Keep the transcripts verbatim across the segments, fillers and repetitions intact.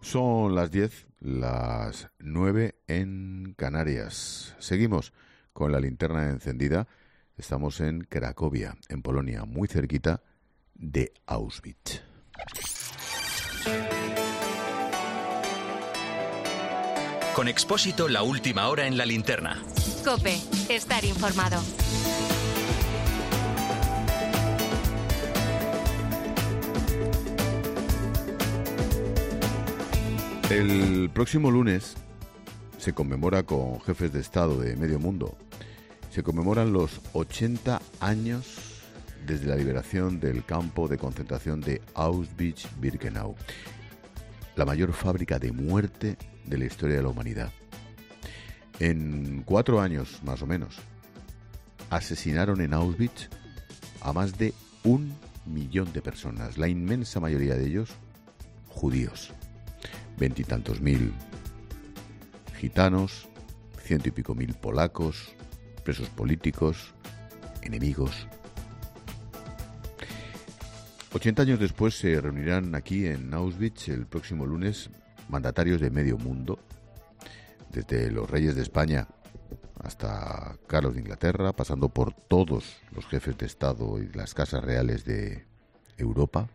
Son las diez, las nueve en Canarias. Seguimos con la linterna encendida. Estamos en Cracovia, en Polonia, muy cerquita de Auschwitz. Con Expósito, la última hora en la linterna. COPE, estar informado. El próximo lunes se conmemora con jefes de Estado de medio mundo. Se conmemoran los ochenta años desde la liberación del campo de concentración de Auschwitz-Birkenau, la mayor fábrica de muerte de la historia de la humanidad. En cuatro años, más o menos, asesinaron en Auschwitz a más de un millón de personas, la inmensa mayoría de ellos judíos. Veintitantos mil gitanos, ciento y pico mil polacos, presos políticos, enemigos. Ochenta años después se reunirán aquí en Auschwitz el próximo lunes mandatarios de medio mundo, desde los reyes de España hasta Carlos de Inglaterra, pasando por todos los jefes de Estado y las casas reales de Europa.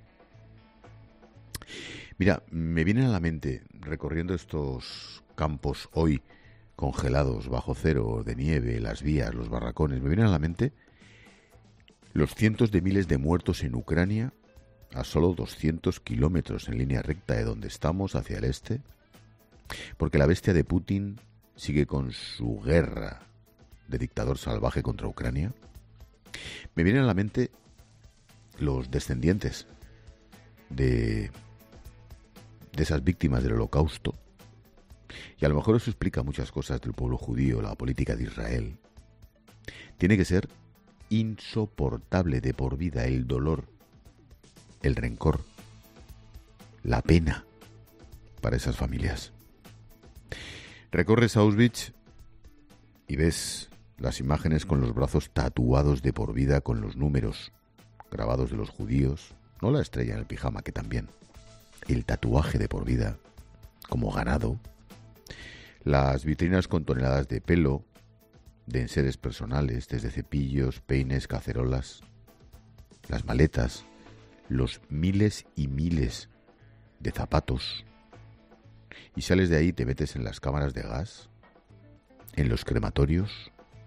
Mira, me vienen a la mente, recorriendo estos campos hoy congelados bajo cero, de nieve, las vías, los barracones, me vienen a la mente los cientos de miles de muertos en Ucrania, a solo doscientos kilómetros en línea recta de donde estamos, hacia el este, porque la bestia de Putin sigue con su guerra de dictador salvaje contra Ucrania. Me vienen a la mente los descendientes de... de esas víctimas del Holocausto. Y a lo mejor eso explica muchas cosas del pueblo judío, la política de Israel. Tiene que ser insoportable de por vida el dolor, el rencor, la pena para esas familias. Recorres Auschwitz y ves las imágenes con los brazos tatuados de por vida con los números grabados de los judíos, no la estrella en el pijama, que también. El tatuaje de por vida, como ganado, las vitrinas con toneladas de pelo, de enseres personales, desde cepillos, peines, cacerolas, las maletas, los miles y miles de zapatos, y sales de ahí y te metes en las cámaras de gas, en los crematorios,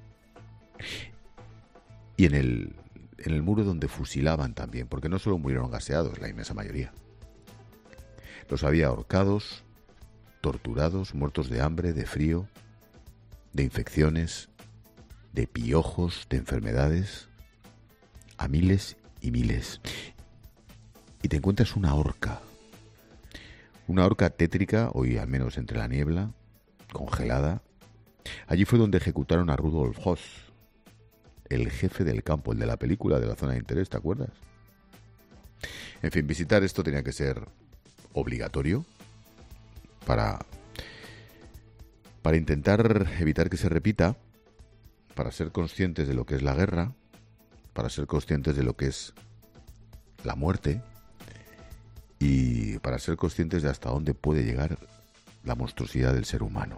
y en el, en el muro donde fusilaban también, porque no solo murieron gaseados, la inmensa mayoría. Los había ahorcados, torturados, muertos de hambre, de frío, de infecciones, de piojos, de enfermedades, a miles y miles. Y te encuentras una horca, una horca tétrica, hoy al menos entre la niebla, congelada. Allí fue donde ejecutaron a Rudolf Höss, el jefe del campo, el de la película de la zona de interés, ¿te acuerdas? En fin, visitar esto tenía que ser obligatorio para, para intentar evitar que se repita, para ser conscientes de lo que es la guerra, para ser conscientes de lo que es la muerte y para ser conscientes de hasta dónde puede llegar la monstruosidad del ser humano.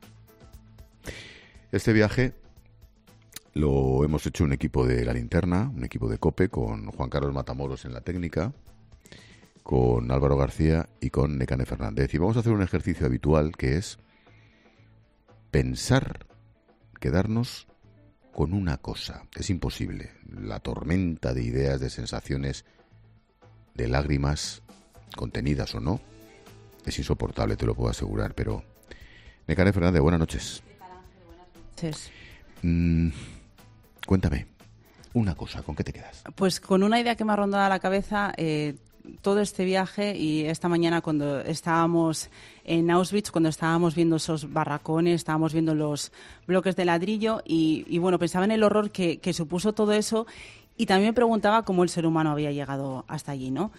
Este viaje lo hemos hecho un equipo de La Linterna, un equipo de COPE, con Juan Carlos Matamoros en la técnica, con Álvaro García y con Nekane Fernández. Y vamos a hacer un ejercicio habitual que es pensar, quedarnos con una cosa. Es imposible. La tormenta de ideas, de sensaciones, de lágrimas, contenidas o no, es insoportable, te lo puedo asegurar. Pero, Nekane Fernández, buenas noches. ¿Qué tal, Ángel? Buenas noches. Mm, cuéntame, una cosa, ¿con qué te quedas? Pues con una idea que me ha rondado la cabeza eh, todo este viaje, y esta mañana cuando estábamos en Auschwitz, cuando estábamos viendo esos barracones, estábamos viendo los bloques de ladrillo y, y bueno, pensaba en el horror que, que supuso todo eso, y también me preguntaba cómo el ser humano había llegado hasta allí, ¿no?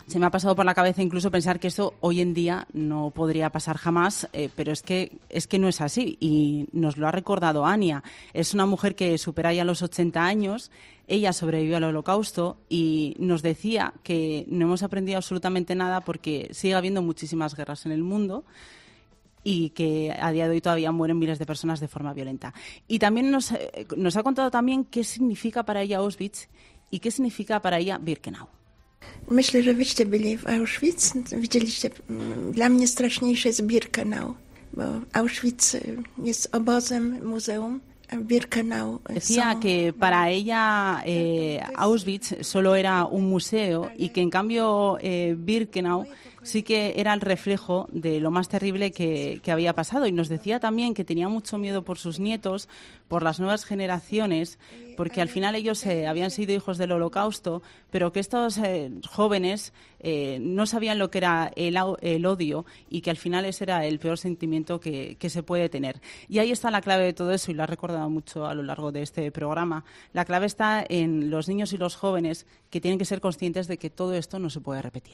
Se me ha pasado por la cabeza incluso pensar que eso hoy en día no podría pasar jamás, eh, pero es que, es que no es así y nos lo ha recordado Ania. Es una mujer que supera ya los ochenta años, ella sobrevivió al Holocausto y nos decía que no hemos aprendido absolutamente nada porque sigue habiendo muchísimas guerras en el mundo y que a día de hoy todavía mueren miles de personas de forma violenta. Y también nos, eh, nos ha contado también qué significa para ella Auschwitz y qué significa para ella Birkenau. Myślę, że wyście byli w Auschwitz. Widzieliście, dla mnie straszniejsze jest Birkenau, bo Auschwitz jest obozem, muzeum. Birkenau. Decía que para ella eh, Auschwitz solo era un museo y que en cambio eh, Birkenau sí que era el reflejo de lo más terrible que, que había pasado. Y nos decía también que tenía mucho miedo por sus nietos, por las nuevas generaciones, porque al final ellos eh, habían sido hijos del Holocausto, pero que estos eh, jóvenes eh, no sabían lo que era el, el odio y que al final ese era el peor sentimiento que, que se puede tener. Y ahí está la clave de todo eso y lo ha recordado mucho a lo largo de este programa. La clave está en los niños y los jóvenes que tienen que ser conscientes de que todo esto no se puede repetir.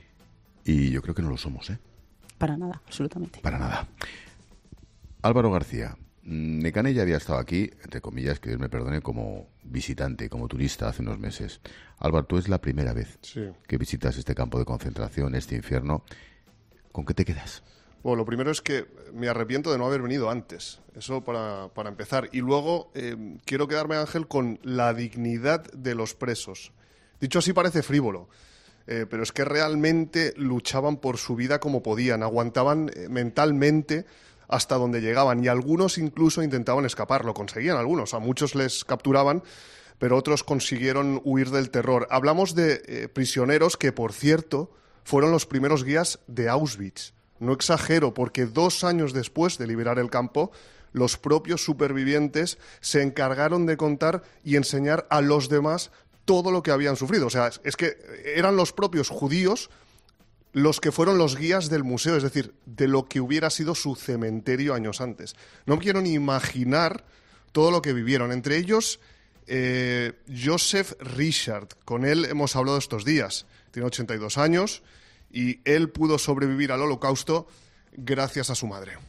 Y yo creo que no lo somos, ¿eh? Para nada, absolutamente. Para nada. Álvaro García, Nekane ya había estado aquí, entre comillas, que Dios me perdone, como visitante, como turista hace unos meses. Álvaro, tú es la primera vez sí. que visitas este campo de concentración, este infierno. ¿Con qué te quedas? Bueno, lo primero es que me arrepiento de no haber venido antes, eso para, para empezar. Y luego eh, quiero quedarme, Ángel, con la dignidad de los presos. Dicho así parece frívolo. Eh, pero es que realmente luchaban por su vida como podían, aguantaban eh, mentalmente hasta donde llegaban y algunos incluso intentaban escapar, lo conseguían algunos, a muchos les capturaban, pero otros consiguieron huir del terror. Hablamos de eh, prisioneros que, por cierto, fueron los primeros guías de Auschwitz. No exagero, porque dos años después de liberar el campo, los propios supervivientes se encargaron de contar y enseñar a los demás todo lo que habían sufrido. O sea, es que eran los propios judíos los que fueron los guías del museo, es decir, de lo que hubiera sido su cementerio años antes. No quiero ni imaginar todo lo que vivieron. Entre ellos, eh, Joseph Richard. Con él hemos hablado estos días. Tiene ochenta y dos años y él pudo sobrevivir al Holocausto gracias a su madre.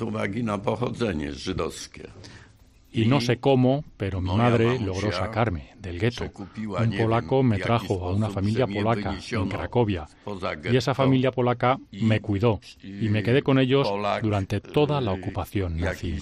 Y no sé cómo, pero mi madre logró sacarme del gueto. Un polaco me trajo a una familia polaca en Cracovia y esa familia polaca me cuidó y me quedé con ellos durante toda la ocupación nazi.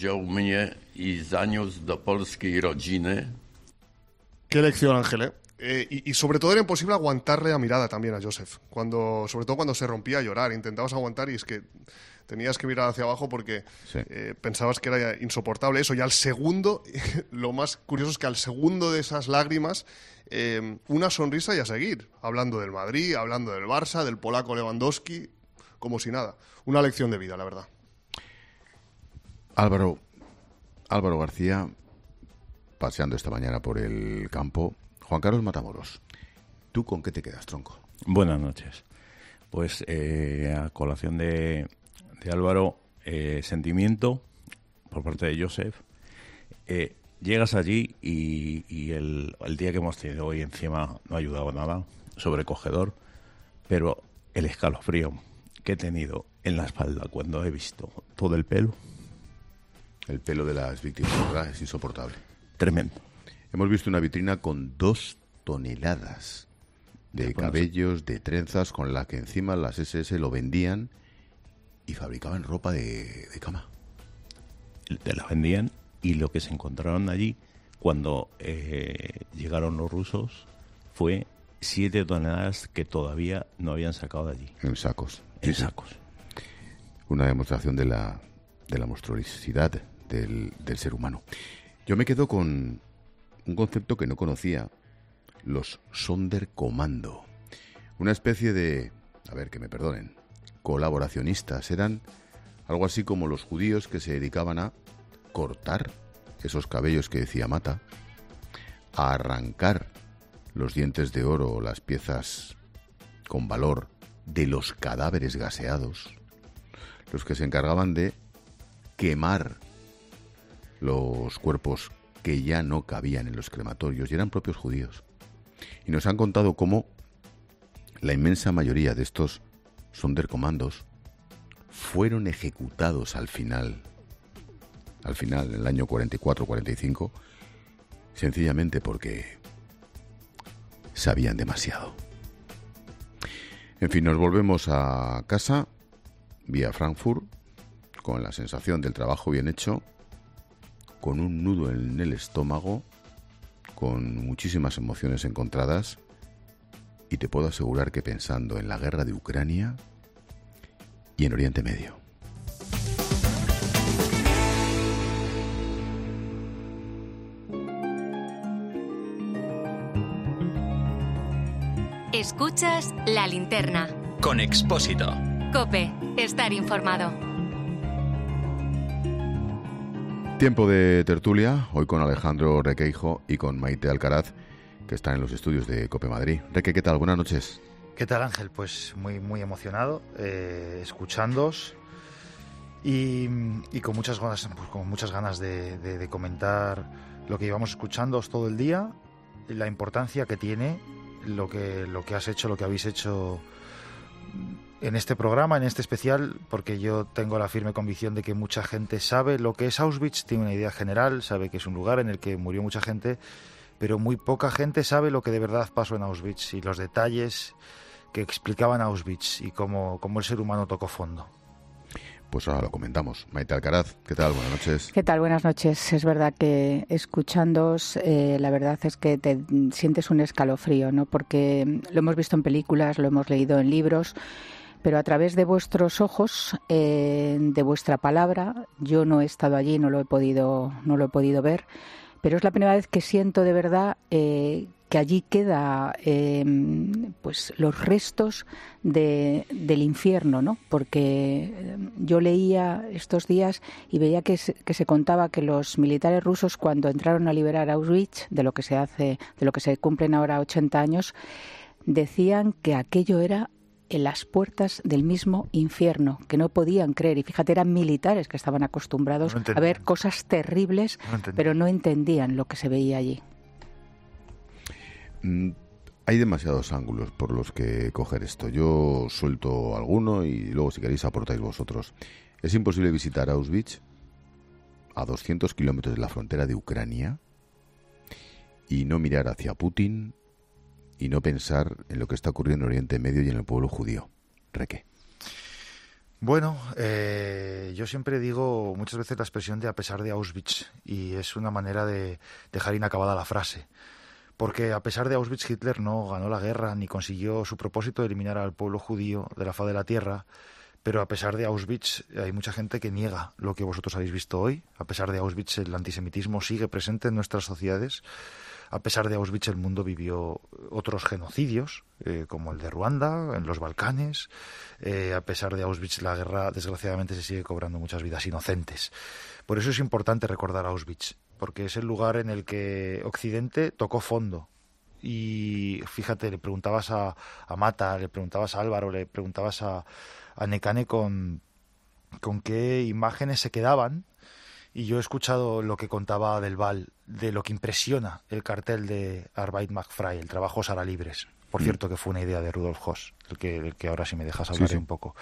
Qué lección, Ángel, ¿eh? Eh, y, y sobre todo era imposible aguantarle la mirada también a Joseph, cuando, sobre todo cuando se rompía a llorar. Intentabas aguantar y es que tenías que mirar hacia abajo porque sí. eh, pensabas que era insoportable eso. Y al segundo, lo más curioso es que al segundo de esas lágrimas, eh, una sonrisa y a seguir. Hablando del Madrid, hablando del Barça, del polaco Lewandowski, como si nada. Una lección de vida, la verdad. Álvaro, Álvaro García, paseando esta mañana por el campo. Juan Carlos Matamoros, ¿tú con qué te quedas, tronco? Buenas noches. Pues eh, a colación de, de Álvaro, eh, sentimiento por parte de Joseph. Eh, llegas allí y, y el, el día que hemos tenido hoy encima no ha ayudado nada, sobrecogedor, pero el escalofrío que he tenido en la espalda cuando he visto todo el pelo. El pelo de las víctimas, ¿verdad? Es insoportable. Tremendo. Hemos visto una vitrina con dos toneladas de cabellos, de trenzas, con la que encima las ese ese lo vendían y fabricaban ropa de, de cama. Te la vendían y lo que se encontraron allí cuando eh, llegaron los rusos fue siete toneladas que todavía no habían sacado de allí. En sacos. En sí, sacos. Sí. Una demostración de la, de la monstruosidad del, del ser humano. Yo me quedo con un concepto que no conocía, los Sonderkommando. Una especie de, a ver, que me perdonen, colaboracionistas. Eran algo así como los judíos que se dedicaban a cortar esos cabellos que decía Mata, a arrancar los dientes de oro o las piezas con valor de los cadáveres gaseados, los que se encargaban de quemar los cuerpos que ya no cabían en los crematorios y eran propios judíos. Y nos han contado cómo la inmensa mayoría de estos Sonderkommandos fueron ejecutados al final, al final, en el año cuarenta y cuatro cuarenta y cinco, sencillamente porque sabían demasiado. En fin, nos volvemos a casa vía Frankfurt con la sensación del trabajo bien hecho, con un nudo en el estómago, con muchísimas emociones encontradas, y te puedo asegurar que pensando en la guerra de Ucrania y en Oriente Medio. Escuchas La Linterna. Con Expósito. COPE. Estar informado. Tiempo de tertulia, hoy con Alejandro Requeijo y con Maite Alcaraz, que están en los estudios de COPE Madrid. Reque, ¿qué tal? Buenas noches. ¿Qué tal, Ángel? Pues muy muy emocionado, eh, escuchándoos y, y con muchas ganas, pues con muchas ganas de, de, de comentar lo que llevamos escuchándoos todo el día, la importancia que tiene lo que lo que has hecho, lo que habéis hecho en este programa, en este especial, porque yo tengo la firme convicción de que mucha gente sabe lo que es Auschwitz, tiene una idea general, sabe que es un lugar en el que murió mucha gente, pero muy poca gente sabe lo que de verdad pasó en Auschwitz y los detalles que explicaban Auschwitz y cómo, cómo el ser humano tocó fondo. Pues ahora lo comentamos. Maite Alcaraz, ¿qué tal? Buenas noches. ¿Qué tal? Buenas noches. Es verdad que escuchándoos, eh, la verdad es que te sientes un escalofrío, ¿no? Porque lo hemos visto en películas, lo hemos leído en libros, pero a través de vuestros ojos, eh, de vuestra palabra, yo no he estado allí, no lo he podido, no lo he podido ver, pero es la primera vez que siento de verdad eh, que allí queda eh, pues los restos de, del infierno, ¿no? Porque yo leía estos días y veía que se, que se contaba que los militares rusos, cuando entraron a liberar Auschwitz, de lo que se hace, de lo que se cumplen ahora ochenta años, decían que aquello era en las puertas del mismo infierno, que no podían creer. Y fíjate, eran militares que estaban acostumbrados no a ver cosas terribles, no pero no entendían lo que se veía allí. Mm, hay demasiados ángulos por los que coger esto. Yo suelto alguno y luego, si queréis, aportáis vosotros. Es imposible visitar Auschwitz a doscientos kilómetros de la frontera de Ucrania y no mirar hacia Putin y no pensar en lo que está ocurriendo en Oriente Medio y en el pueblo judío. Reque. Bueno, eh, yo siempre digo muchas veces la expresión de a pesar de Auschwitz, y es una manera de dejar inacabada la frase. Porque a pesar de Auschwitz, Hitler no ganó la guerra ni consiguió su propósito de eliminar al pueblo judío de la faz de la tierra. Pero a pesar de Auschwitz hay mucha gente que niega lo que vosotros habéis visto hoy. A pesar de Auschwitz el antisemitismo sigue presente en nuestras sociedades. A pesar de Auschwitz el mundo vivió otros genocidios, eh, como el de Ruanda, en los Balcanes. Eh, a pesar de Auschwitz la guerra desgraciadamente se sigue cobrando muchas vidas inocentes. Por eso es importante recordar Auschwitz, porque es el lugar en el que Occidente tocó fondo. Y fíjate, le preguntabas a, a Mata, le preguntabas a Álvaro, le preguntabas a, a Nekane con, con qué imágenes se quedaban. Y yo he escuchado lo que contaba Del Val, de lo que impresiona el cartel de Arbeit macht frei, el trabajo hará libres. Por mm. cierto, que fue una idea de Rudolf Höss, el que, el que ahora sí me dejas hablar sí, sí. un poco.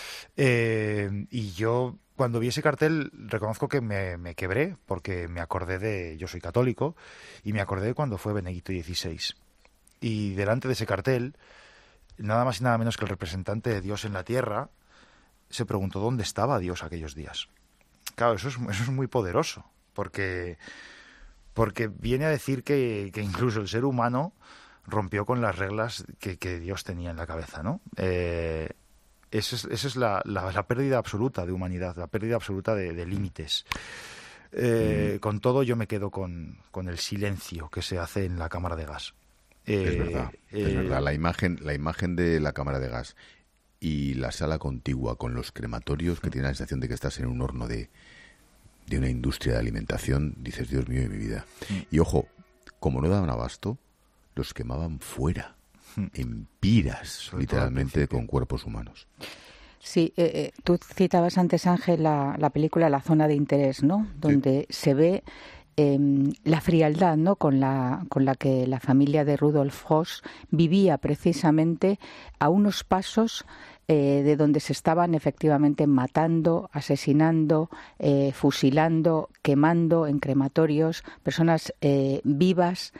Eh, y yo, cuando vi ese cartel, reconozco que me, me quebré, porque me acordé de... Yo soy católico, y me acordé de cuando fue Benedicto dieciséis. Y delante de ese cartel, nada más y nada menos que el representante de Dios en la tierra, se preguntó dónde estaba Dios aquellos días. Claro, eso es, eso es muy poderoso, porque, porque viene a decir que, que incluso el ser humano rompió con las reglas que, que Dios tenía en la cabeza, ¿no? Eh, esa es, esa es la, la, la pérdida absoluta de humanidad, la pérdida absoluta de, de límites. Eh, mm. Con todo, yo me quedo con, con el silencio que se hace en la cámara de gas. Eh, es verdad, eh, es verdad. La imagen, la imagen de la cámara de gas y la sala contigua con los crematorios, que tiene la sensación de que estás en un horno de, de una industria de alimentación, dices, Dios mío de mi vida. Y ojo, como no daban abasto, los quemaban fuera, en piras, sobre literalmente, con cuerpos humanos. Sí, eh, eh, tú citabas antes, Ángel, la, la película La zona de interés, ¿no? Donde sí. se ve eh, la frialdad, ¿no?, con la, con la que la familia de Rudolf Höss vivía precisamente a unos pasos eh, de donde se estaban efectivamente matando, asesinando, eh, fusilando, quemando en crematorios, personas eh, vivas,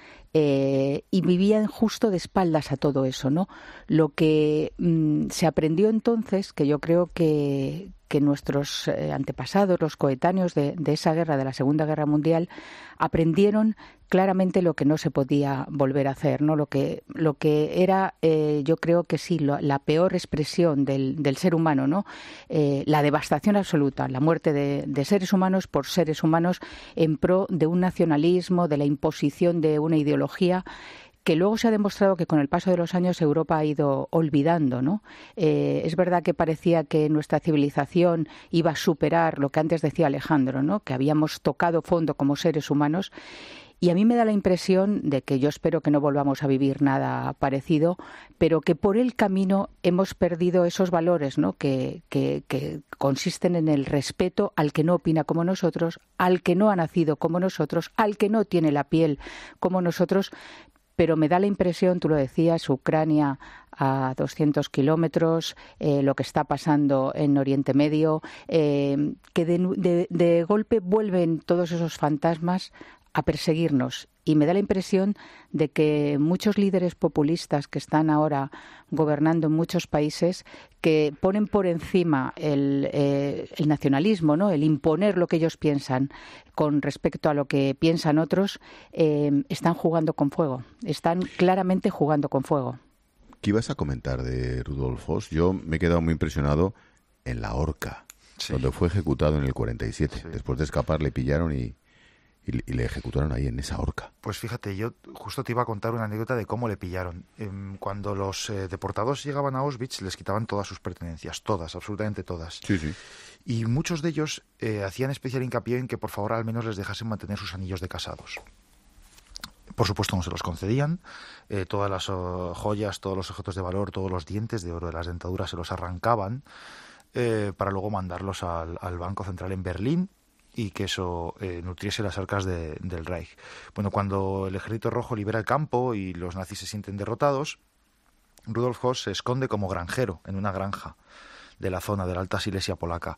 eh, y vivían justo de espaldas a todo eso, ¿no? Lo que mmm, se aprendió entonces, que yo creo que, que nuestros eh, antepasados, los coetáneos de, de esa guerra, de la Segunda Guerra Mundial, aprendieron claramente lo que no se podía volver a hacer, ¿no? Lo que, lo que era, eh, yo creo que sí, lo, la peor expresión del, del ser humano, ¿no? Eh, la devastación absoluta, la muerte de, de seres humanos por seres humanos en pro de un nacionalismo, de la imposición de una ideología que luego se ha demostrado que con el paso de los años Europa ha ido olvidando, ¿no? Eh, es verdad que parecía que nuestra civilización iba a superar lo que antes decía Alejandro, ¿no?, que habíamos tocado fondo como seres humanos. Y a mí me da la impresión de que yo espero que no volvamos a vivir nada parecido, pero que por el camino hemos perdido esos valores, ¿no?, que, que, que consisten en el respeto al que no opina como nosotros, al que no ha nacido como nosotros, al que no tiene la piel como nosotros. Pero me da la impresión, tú lo decías, Ucrania a doscientos kilómetros, eh, lo que está pasando en Oriente Medio, eh, que de, de, de golpe vuelven todos esos fantasmas a perseguirnos. Y me da la impresión de que muchos líderes populistas que están ahora gobernando en muchos países, que ponen por encima el, eh, el nacionalismo, ¿no?, el imponer lo que ellos piensan con respecto a lo que piensan otros, eh, están jugando con fuego. Están claramente jugando con fuego. ¿Qué ibas a comentar de Rudolf Höss? Yo me he quedado muy impresionado en la horca, sí, donde fue ejecutado en el cuarenta y siete. Sí. Después de escapar le pillaron y... Y, y le ejecutaron ahí en esa horca. Pues fíjate, yo justo te iba a contar una anécdota de cómo le pillaron. Eh, cuando los eh, deportados llegaban a Auschwitz, les quitaban todas sus pertenencias, todas, absolutamente todas. Sí, sí. Y muchos de ellos eh, hacían especial hincapié en que por favor al menos les dejasen mantener sus anillos de casados. Por supuesto no se los concedían, eh, todas las oh, joyas, todos los objetos de valor, todos los dientes de oro de las dentaduras se los arrancaban eh, para luego mandarlos al, al Banco Central en Berlín, y que eso eh, nutriese las arcas de, del Reich. Bueno, cuando el Ejército Rojo libera el campo y los nazis se sienten derrotados, Rudolf Höss se esconde como granjero en una granja de la zona de la Alta Silesia polaca.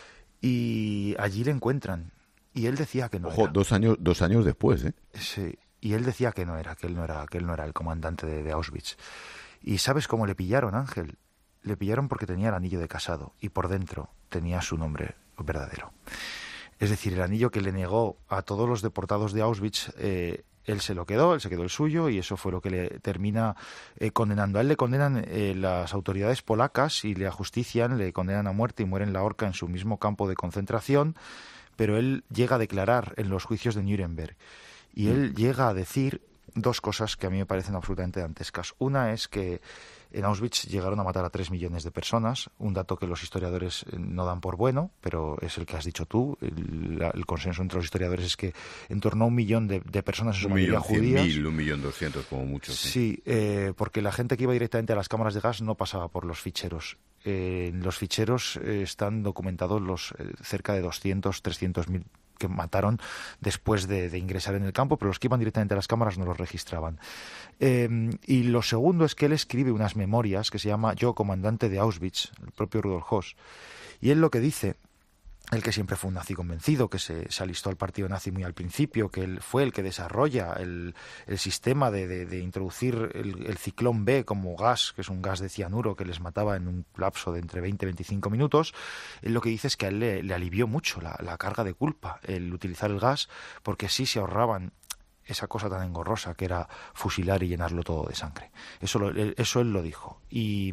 Y allí le encuentran. Y él decía que no Ojo, era. dos años, dos años después, ¿eh? Sí, y él decía que no era, que él no era, que él no era el comandante de, de Auschwitz. ¿Y sabes cómo le pillaron, Ángel? Le pillaron porque tenía el anillo de casado y por dentro tenía su nombre verdadero. Es decir, el anillo que le negó a todos los deportados de Auschwitz, eh, él se lo quedó, él se quedó el suyo y eso fue lo que le termina eh, condenando. A él le condenan eh, las autoridades polacas y le ajustician, le condenan a muerte y muere en la horca en su mismo campo de concentración, pero él llega a declarar en los juicios de Nuremberg y él llega a decir dos cosas que a mí me parecen absolutamente dantescas. Una es que en Auschwitz llegaron a matar a tres millones de personas, un dato que los historiadores no dan por bueno, pero es el que has dicho tú. El, el consenso entre los historiadores es que en torno a un millón de, de personas en su mayoría judías. Un millón cien mil, un millón doscientos como mucho. Sí, sí eh, porque la gente que iba directamente a las cámaras de gas no pasaba por los ficheros. Eh, en los ficheros eh, están documentados los eh, cerca de doscientos, trescientos mil que mataron después de, de ingresar en el campo, pero los que iban directamente a las cámaras no los registraban. Eh, y lo segundo es que él escribe unas memorias que se llama Yo, comandante de Auschwitz, el propio Rudolf Höss, y él lo que dice, él que siempre fue un nazi convencido, que se, se alistó al partido nazi muy al principio, que él fue el que desarrolla el, el sistema de, de, de introducir el, el ciclón B como gas, que es un gas de cianuro que les mataba en un lapso de entre veinte y veinticinco minutos, él lo que dice es que a él le, le alivió mucho la, la carga de culpa el utilizar el gas, porque así se ahorraban esa cosa tan engorrosa que era fusilar y llenarlo todo de sangre. Eso, lo, eso él lo dijo. Y...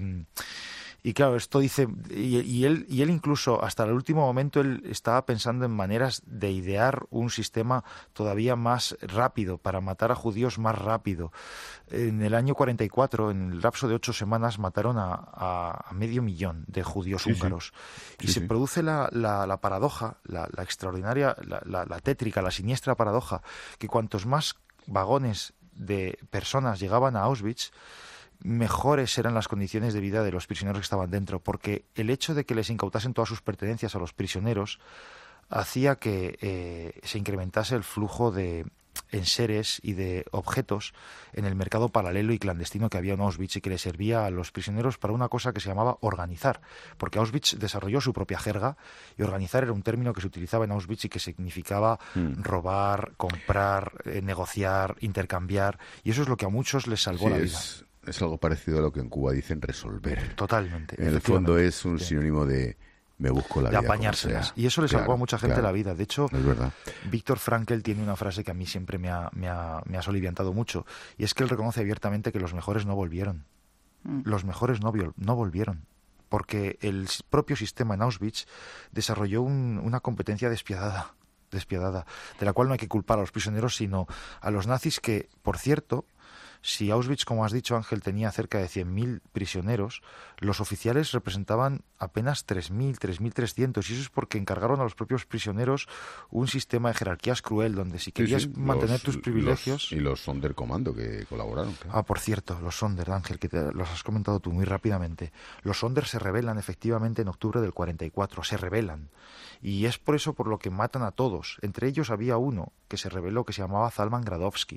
Y claro, esto dice, y, y él y él incluso hasta el último momento él estaba pensando en maneras de idear un sistema todavía más rápido para matar a judíos más rápido. En el año cuarenta y cuatro, en el lapso de ocho semanas, mataron a, a, a medio millón de judíos sí, húngaros. Sí. Y sí, se sí. produce la, la, la paradoja, la, la extraordinaria, la, la, la tétrica, la siniestra paradoja, que cuantos más vagones de personas llegaban a Auschwitz, mejores eran las condiciones de vida de los prisioneros que estaban dentro, porque el hecho de que les incautasen todas sus pertenencias a los prisioneros hacía que eh, se incrementase el flujo de enseres y de objetos en el mercado paralelo y clandestino que había en Auschwitz y que le servía a los prisioneros para una cosa que se llamaba organizar, porque Auschwitz desarrolló su propia jerga y organizar era un término que se utilizaba en Auschwitz y que significaba mm. robar, comprar, eh, negociar, intercambiar, y eso es lo que a muchos les salvó sí, la vida. Es, es algo parecido a lo que en Cuba dicen resolver. Totalmente. En el fondo es un sí. sinónimo de me busco la de vida apañárselas. Y eso le claro, salvó a mucha gente claro, la vida. De hecho, es verdad. Víctor Frankl tiene una frase que a mí siempre me ha, me ha, me ha soliviantado mucho, y es que él reconoce abiertamente que los mejores no volvieron. Mm. Los mejores no, no volvieron. Porque el propio sistema en Auschwitz desarrolló un, una competencia despiadada, despiadada, de la cual no hay que culpar a los prisioneros, sino a los nazis que, por cierto, si Auschwitz, como has dicho, Ángel, tenía cerca de cien mil prisioneros, los oficiales representaban apenas tres mil, tres mil trescientos, y eso es porque encargaron a los propios prisioneros un sistema de jerarquías cruel, donde si querías sí, sí, mantener los, tus privilegios... Los, y los Sonderkommando que colaboraron. Claro. Ah, por cierto, los Sonder, Ángel, que te, los has comentado tú muy rápidamente. Los Sonder se rebelan efectivamente en octubre del cuarenta y cuatro, se rebelan. Y es por eso por lo que matan a todos. Entre ellos había uno que se rebeló, que se llamaba Zalman Gradovsky.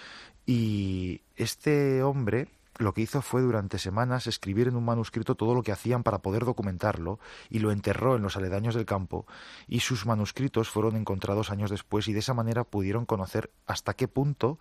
Y este hombre lo que hizo fue durante semanas escribir en un manuscrito todo lo que hacían para poder documentarlo, y lo enterró en los aledaños del campo, y sus manuscritos fueron encontrados años después, y de esa manera pudieron conocer hasta qué punto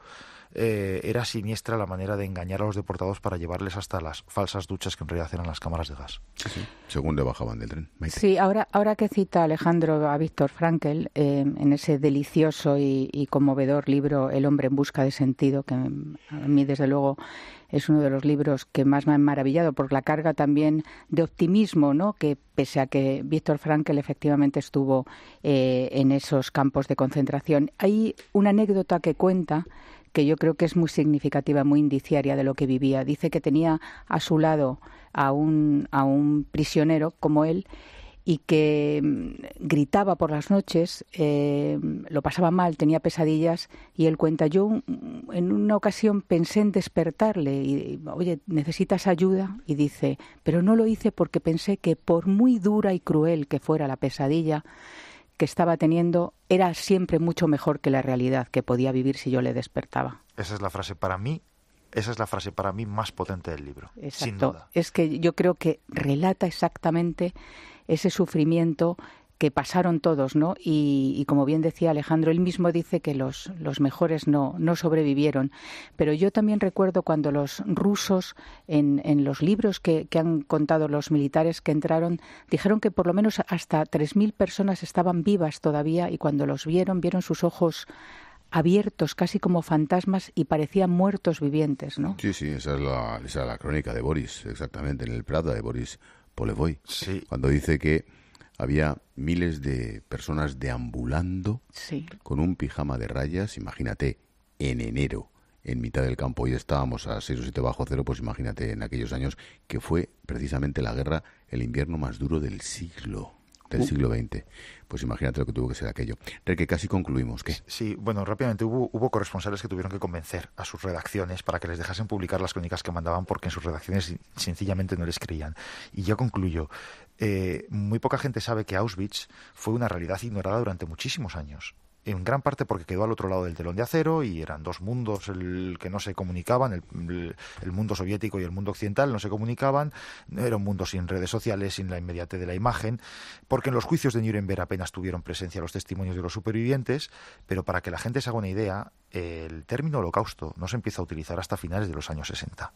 eh, era siniestra la manera de engañar a los deportados para llevarles hasta las falsas duchas que en realidad eran las cámaras de gas. Sí, sí. Según le bajaban del tren. Maite. Sí, ahora, ahora que cita Alejandro a Víctor Frankl eh, en ese delicioso y, y conmovedor libro El hombre en busca de sentido, que a mí desde luego es uno de los libros que más me han maravillado por la carga también de optimismo, ¿no? Que pese a que Víctor Frankl efectivamente estuvo eh, en esos campos de concentración, hay una anécdota que cuenta que yo creo que es muy significativa, muy indiciaria de lo que vivía. Dice que tenía a su lado a un, a un prisionero como él, y que gritaba por las noches, eh, lo pasaba mal, tenía pesadillas, y él cuenta, yo en una ocasión pensé en despertarle y, oye, ¿necesitas ayuda? Y dice, pero no lo hice porque pensé que por muy dura y cruel que fuera la pesadilla que estaba teniendo, era siempre mucho mejor que la realidad que podía vivir si yo le despertaba. Esa es la frase para mí, esa es la frase para mí más potente del libro. Exacto. Sin duda. Es que yo creo que relata exactamente ese sufrimiento que pasaron todos, ¿no? Y, y como bien decía Alejandro, él mismo dice que los, los mejores no, no sobrevivieron. Pero yo también recuerdo cuando los rusos, en, en los libros que, que han contado los militares que entraron, dijeron que por lo menos hasta tres mil personas estaban vivas todavía, y cuando los vieron, vieron sus ojos abiertos, casi como fantasmas, y parecían muertos vivientes, ¿no? Sí, sí, esa es la, esa es la crónica de Boris, exactamente, en el Pravda de Boris Polevoy, sí. Cuando dice que había miles de personas deambulando sí. con un pijama de rayas, imagínate, en enero, en mitad del campo, y estábamos a seis o siete bajo cero, pues imagínate en aquellos años, que fue precisamente la guerra, el invierno más duro del siglo. Del siglo veinte. Pues imagínate lo que tuvo que ser aquello. Reque, casi concluimos. ¿Qué? Sí, bueno, rápidamente hubo, hubo corresponsales que tuvieron que convencer a sus redacciones para que les dejasen publicar las crónicas que mandaban, porque en sus redacciones sencillamente no les creían. Y yo concluyo. Eh, muy poca gente sabe que Auschwitz fue una realidad ignorada durante muchísimos años. En gran parte porque quedó al otro lado del telón de acero, y eran dos mundos el que no se comunicaban, el, el mundo soviético y el mundo occidental no se comunicaban, era un mundo sin redes sociales, sin la inmediatez de la imagen, porque en los juicios de Nuremberg apenas tuvieron presencia los testimonios de los supervivientes. Pero para que la gente se haga una idea, el término holocausto no se empieza a utilizar hasta finales de los años sesenta.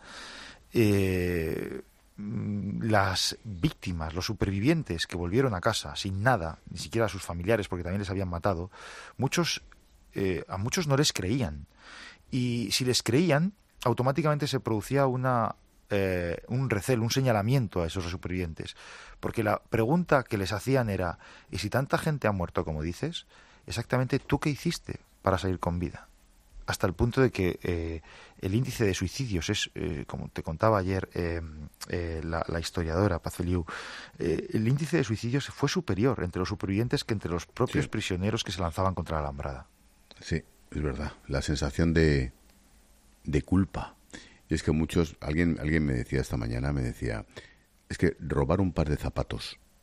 Eh... Las víctimas, los supervivientes que volvieron a casa sin nada, ni siquiera a sus familiares, porque también les habían matado, muchos eh, a muchos no les creían, y si les creían, automáticamente se producía una eh, un recelo, un señalamiento a esos supervivientes, porque la pregunta que les hacían era: ¿y si tanta gente ha muerto como dices, exactamente tú qué hiciste para salir con vida? Hasta el punto de que eh, el índice de suicidios es, eh, como te contaba ayer eh, eh, la, la historiadora Paz Feliu, eh, el índice de suicidios fue superior entre los supervivientes que entre los propios sí. prisioneros que se lanzaban contra la alambrada. Sí, es verdad. La sensación de, de culpa. Y es que muchos, alguien, alguien me decía esta mañana, me decía, es que robar un par de zapatos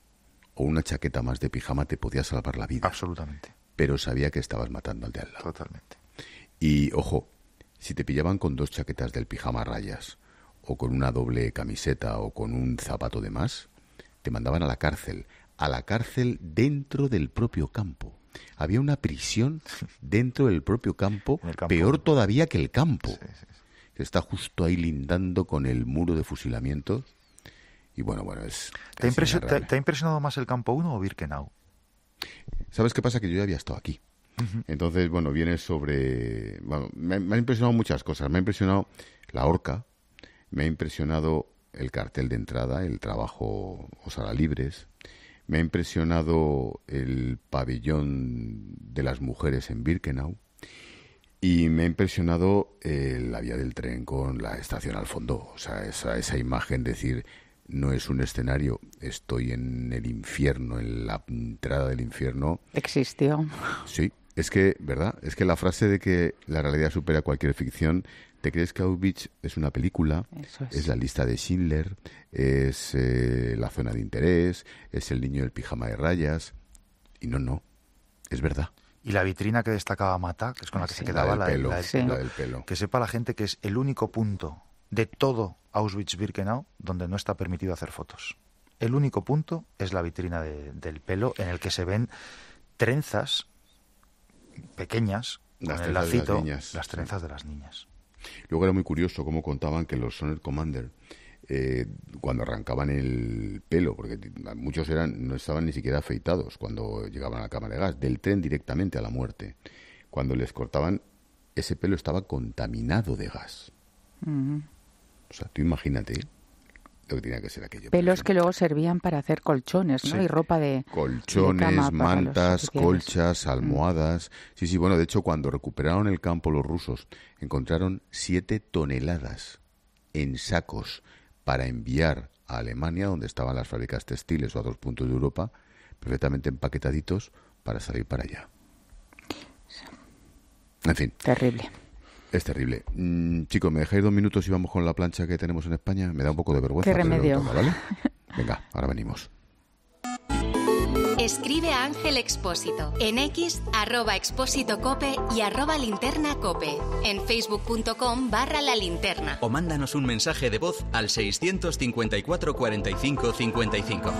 o una chaqueta más de pijama te podía salvar la vida. Absolutamente. Pero sabía que estabas matando al de al lado. Totalmente. Y, ojo, si te pillaban con dos chaquetas del pijama a rayas, o con una doble camiseta, o con un zapato de más, te mandaban a la cárcel. A la cárcel dentro del propio campo. Había una prisión dentro del propio campo, campo. peor todavía que el campo. Sí, sí, sí. Que está justo ahí lindando con el muro de fusilamiento. Y bueno, bueno, es... ¿Te, es impresio- te, ¿Te ha impresionado más el campo uno o Birkenau? ¿Sabes qué pasa? Que yo ya había estado aquí. Uh-huh. Entonces, bueno, viene sobre... Bueno, me, me ha impresionado muchas cosas. Me ha impresionado la horca, me ha impresionado el cartel de entrada, el trabajo Osara Libres, me ha impresionado el pabellón de las mujeres en Birkenau y me ha impresionado eh, la vía del tren con la estación al fondo. O sea, esa, esa imagen, decir, no es un escenario, estoy en el infierno, en la entrada del infierno. Existió. Sí, es que, ¿verdad? Es que la frase de que la realidad supera cualquier ficción... ¿Te crees que Auschwitz es una película? Eso es. Es la lista de Schindler, es eh, la zona de interés, es el niño del pijama de rayas. Y no, no, es verdad. Y la vitrina que destacaba Mata, que es con la que sí, se quedaba la del, la, pelo, la, del sí. pelo, la del pelo. Que sepa la gente que es el único punto de todo Auschwitz-Birkenau donde no está permitido hacer fotos. El único punto es la vitrina de, del pelo en el que se ven trenzas pequeñas las con el lacito, de las, las trenzas de las niñas. Luego era muy curioso cómo contaban que los Sonnet Commander, eh, cuando arrancaban el pelo, porque muchos eran no estaban ni siquiera afeitados cuando llegaban a la cámara de gas, del tren directamente a la muerte. Cuando les cortaban, ese pelo estaba contaminado de gas. Uh-huh. O sea, tú imagínate lo que tenía que ser aquello. Pelos que luego servían para hacer colchones, ¿no? Sí. Y ropa de colchones, de cama mantas, colchas, almohadas. Sí, sí, bueno, de hecho, cuando recuperaron el campo los rusos, encontraron siete toneladas en sacos para enviar a Alemania, donde estaban las fábricas textiles o a otros puntos de Europa, perfectamente empaquetaditos para salir para allá. En fin. Terrible. Es terrible. Mm, chicos, ¿me dejáis dos minutos y vamos con la plancha que tenemos en España? Me da un poco de vergüenza. Qué remedio. Toca, ¿vale? Venga, ahora venimos. Escribe a Ángel Expósito en X, arroba Expósito Cope y arroba Linterna Cope. En facebook.com barra la linterna. O mándanos un mensaje de voz al seiscientos cincuenta y cuatro cuarenta y cinco cincuenta y cinco.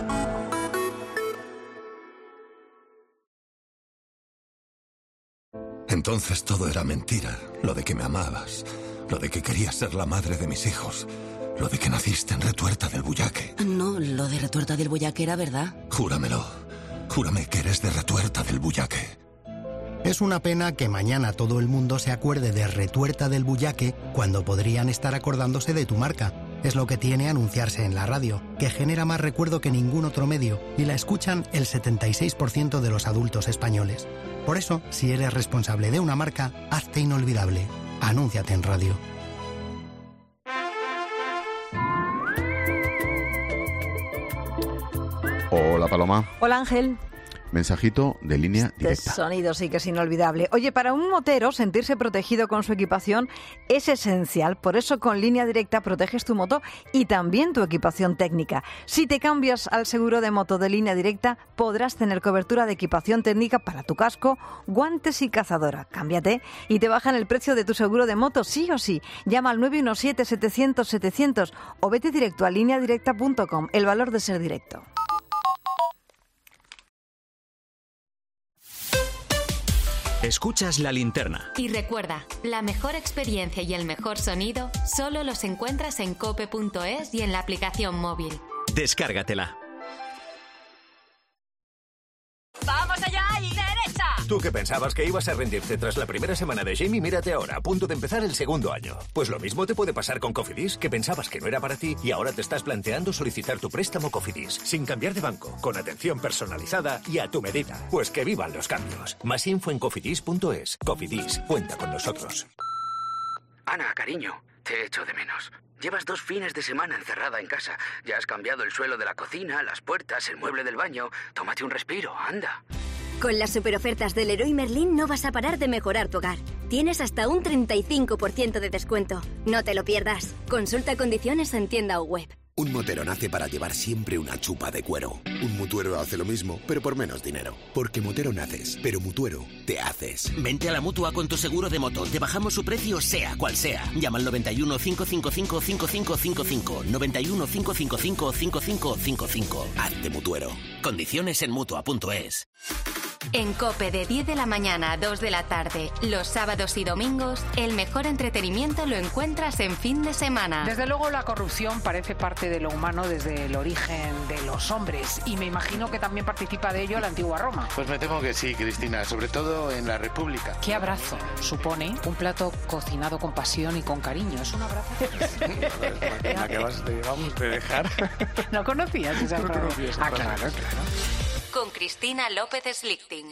Entonces todo era mentira, lo de que me amabas, lo de que querías ser la madre de mis hijos, lo de que naciste en Retuerta del Bullaque. No, lo de Retuerta del Bullaque era verdad. Júramelo, júrame que eres de Retuerta del Bullaque. Es una pena que mañana todo el mundo se acuerde de Retuerta del Bullaque cuando podrían estar acordándose de tu marca. Es lo que tiene anunciarse en la radio, que genera más recuerdo que ningún otro medio y la escuchan el setenta y seis por ciento de los adultos españoles. Por eso, si eres responsable de una marca, hazte inolvidable. Anúnciate en radio. Hola, Paloma. Hola, Ángel. Mensajito de línea directa. Este sonido sí que es inolvidable. Oye, para un motero sentirse protegido con su equipación es esencial. Por eso con Línea Directa proteges tu moto y también tu equipación técnica. Si te cambias al seguro de moto de Línea Directa, podrás tener cobertura de equipación técnica para tu casco, guantes y cazadora. Cámbiate y te bajan el precio de tu seguro de moto sí o sí. Llama al nueve uno siete, setecientos, setecientos o vete directo a línea directa punto com. El valor de ser directo. Escuchas La Linterna. Y recuerda, la mejor experiencia y el mejor sonido solo los encuentras en cope punto es y en la aplicación móvil. Descárgatela. ¡Vamos allá y derecha! Tú que pensabas que ibas a rendirte tras la primera semana de Jamie, mírate ahora, a punto de empezar el segundo año. Pues lo mismo te puede pasar con Cofidis, que pensabas que no era para ti y ahora te estás planteando solicitar tu préstamo Cofidis, sin cambiar de banco, con atención personalizada y a tu medida. Pues que vivan los cambios. Más info en cofidis punto es. Cofidis, cuenta con nosotros. Ana, cariño, te echo de menos. Llevas dos fines de semana encerrada en casa. Ya has cambiado el suelo de la cocina, las puertas, el mueble del baño. Tómate un respiro, anda. Con las superofertas del Leroy Merlin no vas a parar de mejorar tu hogar. Tienes hasta un treinta y cinco por ciento de descuento. No te lo pierdas. Consulta condiciones en tienda o web. Un motero nace para llevar siempre una chupa de cuero. Un mutuero hace lo mismo, pero por menos dinero. Porque motero naces, pero mutuero te haces. Vente a la Mutua con tu seguro de moto. Te bajamos su precio sea cual sea. Llama al noventa y uno, cinco cinco cinco, cinco cinco cinco cinco. noventa y uno, cinco cinco cinco, cinco cinco cinco cinco. Hazte mutuero. Condiciones en mutua punto es. En COPE de diez de la mañana a dos de la tarde, los sábados y domingos, el mejor entretenimiento lo encuentras en fin de semana. Desde luego la corrupción parece parte de lo humano desde el origen de los hombres y me imagino que también participa de ello la antigua Roma. Pues me temo que sí, Cristina, sobre todo en la República. ¿Qué abrazo supone un plato cocinado con pasión y con cariño? Es un abrazo. La que vas de, vamos, de dejar. ¿No conocías esa frase? Ah, claro, claro. Con Cristina López Slichting.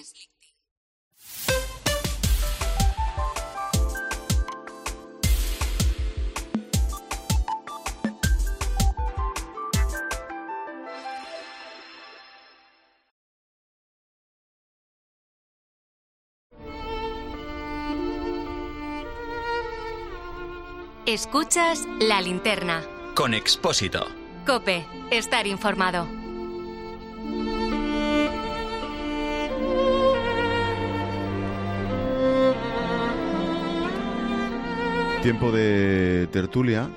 Escuchas La Linterna. Con Expósito. COPE. Estar informado. Tiempo de tertulia.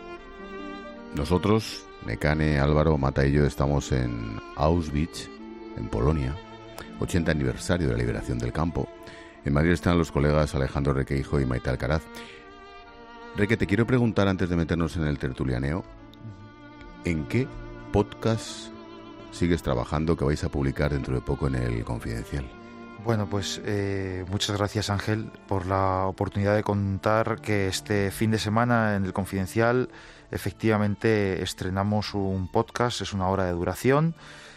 Nosotros, Mecane, Álvaro, Mata y yo, estamos en Auschwitz, en Polonia. ochenta aniversario de la liberación del campo. En Madrid están los colegas Alejandro Requeijo y Maite Alcaraz. Reque, te quiero preguntar antes de meternos en el tertulianeo, ¿en qué podcast sigues trabajando que vais a publicar dentro de poco en El Confidencial? Bueno, pues eh, muchas gracias, Ángel, por la oportunidad de contar que este fin de semana en El Confidencial efectivamente estrenamos un podcast, es una hora de duración,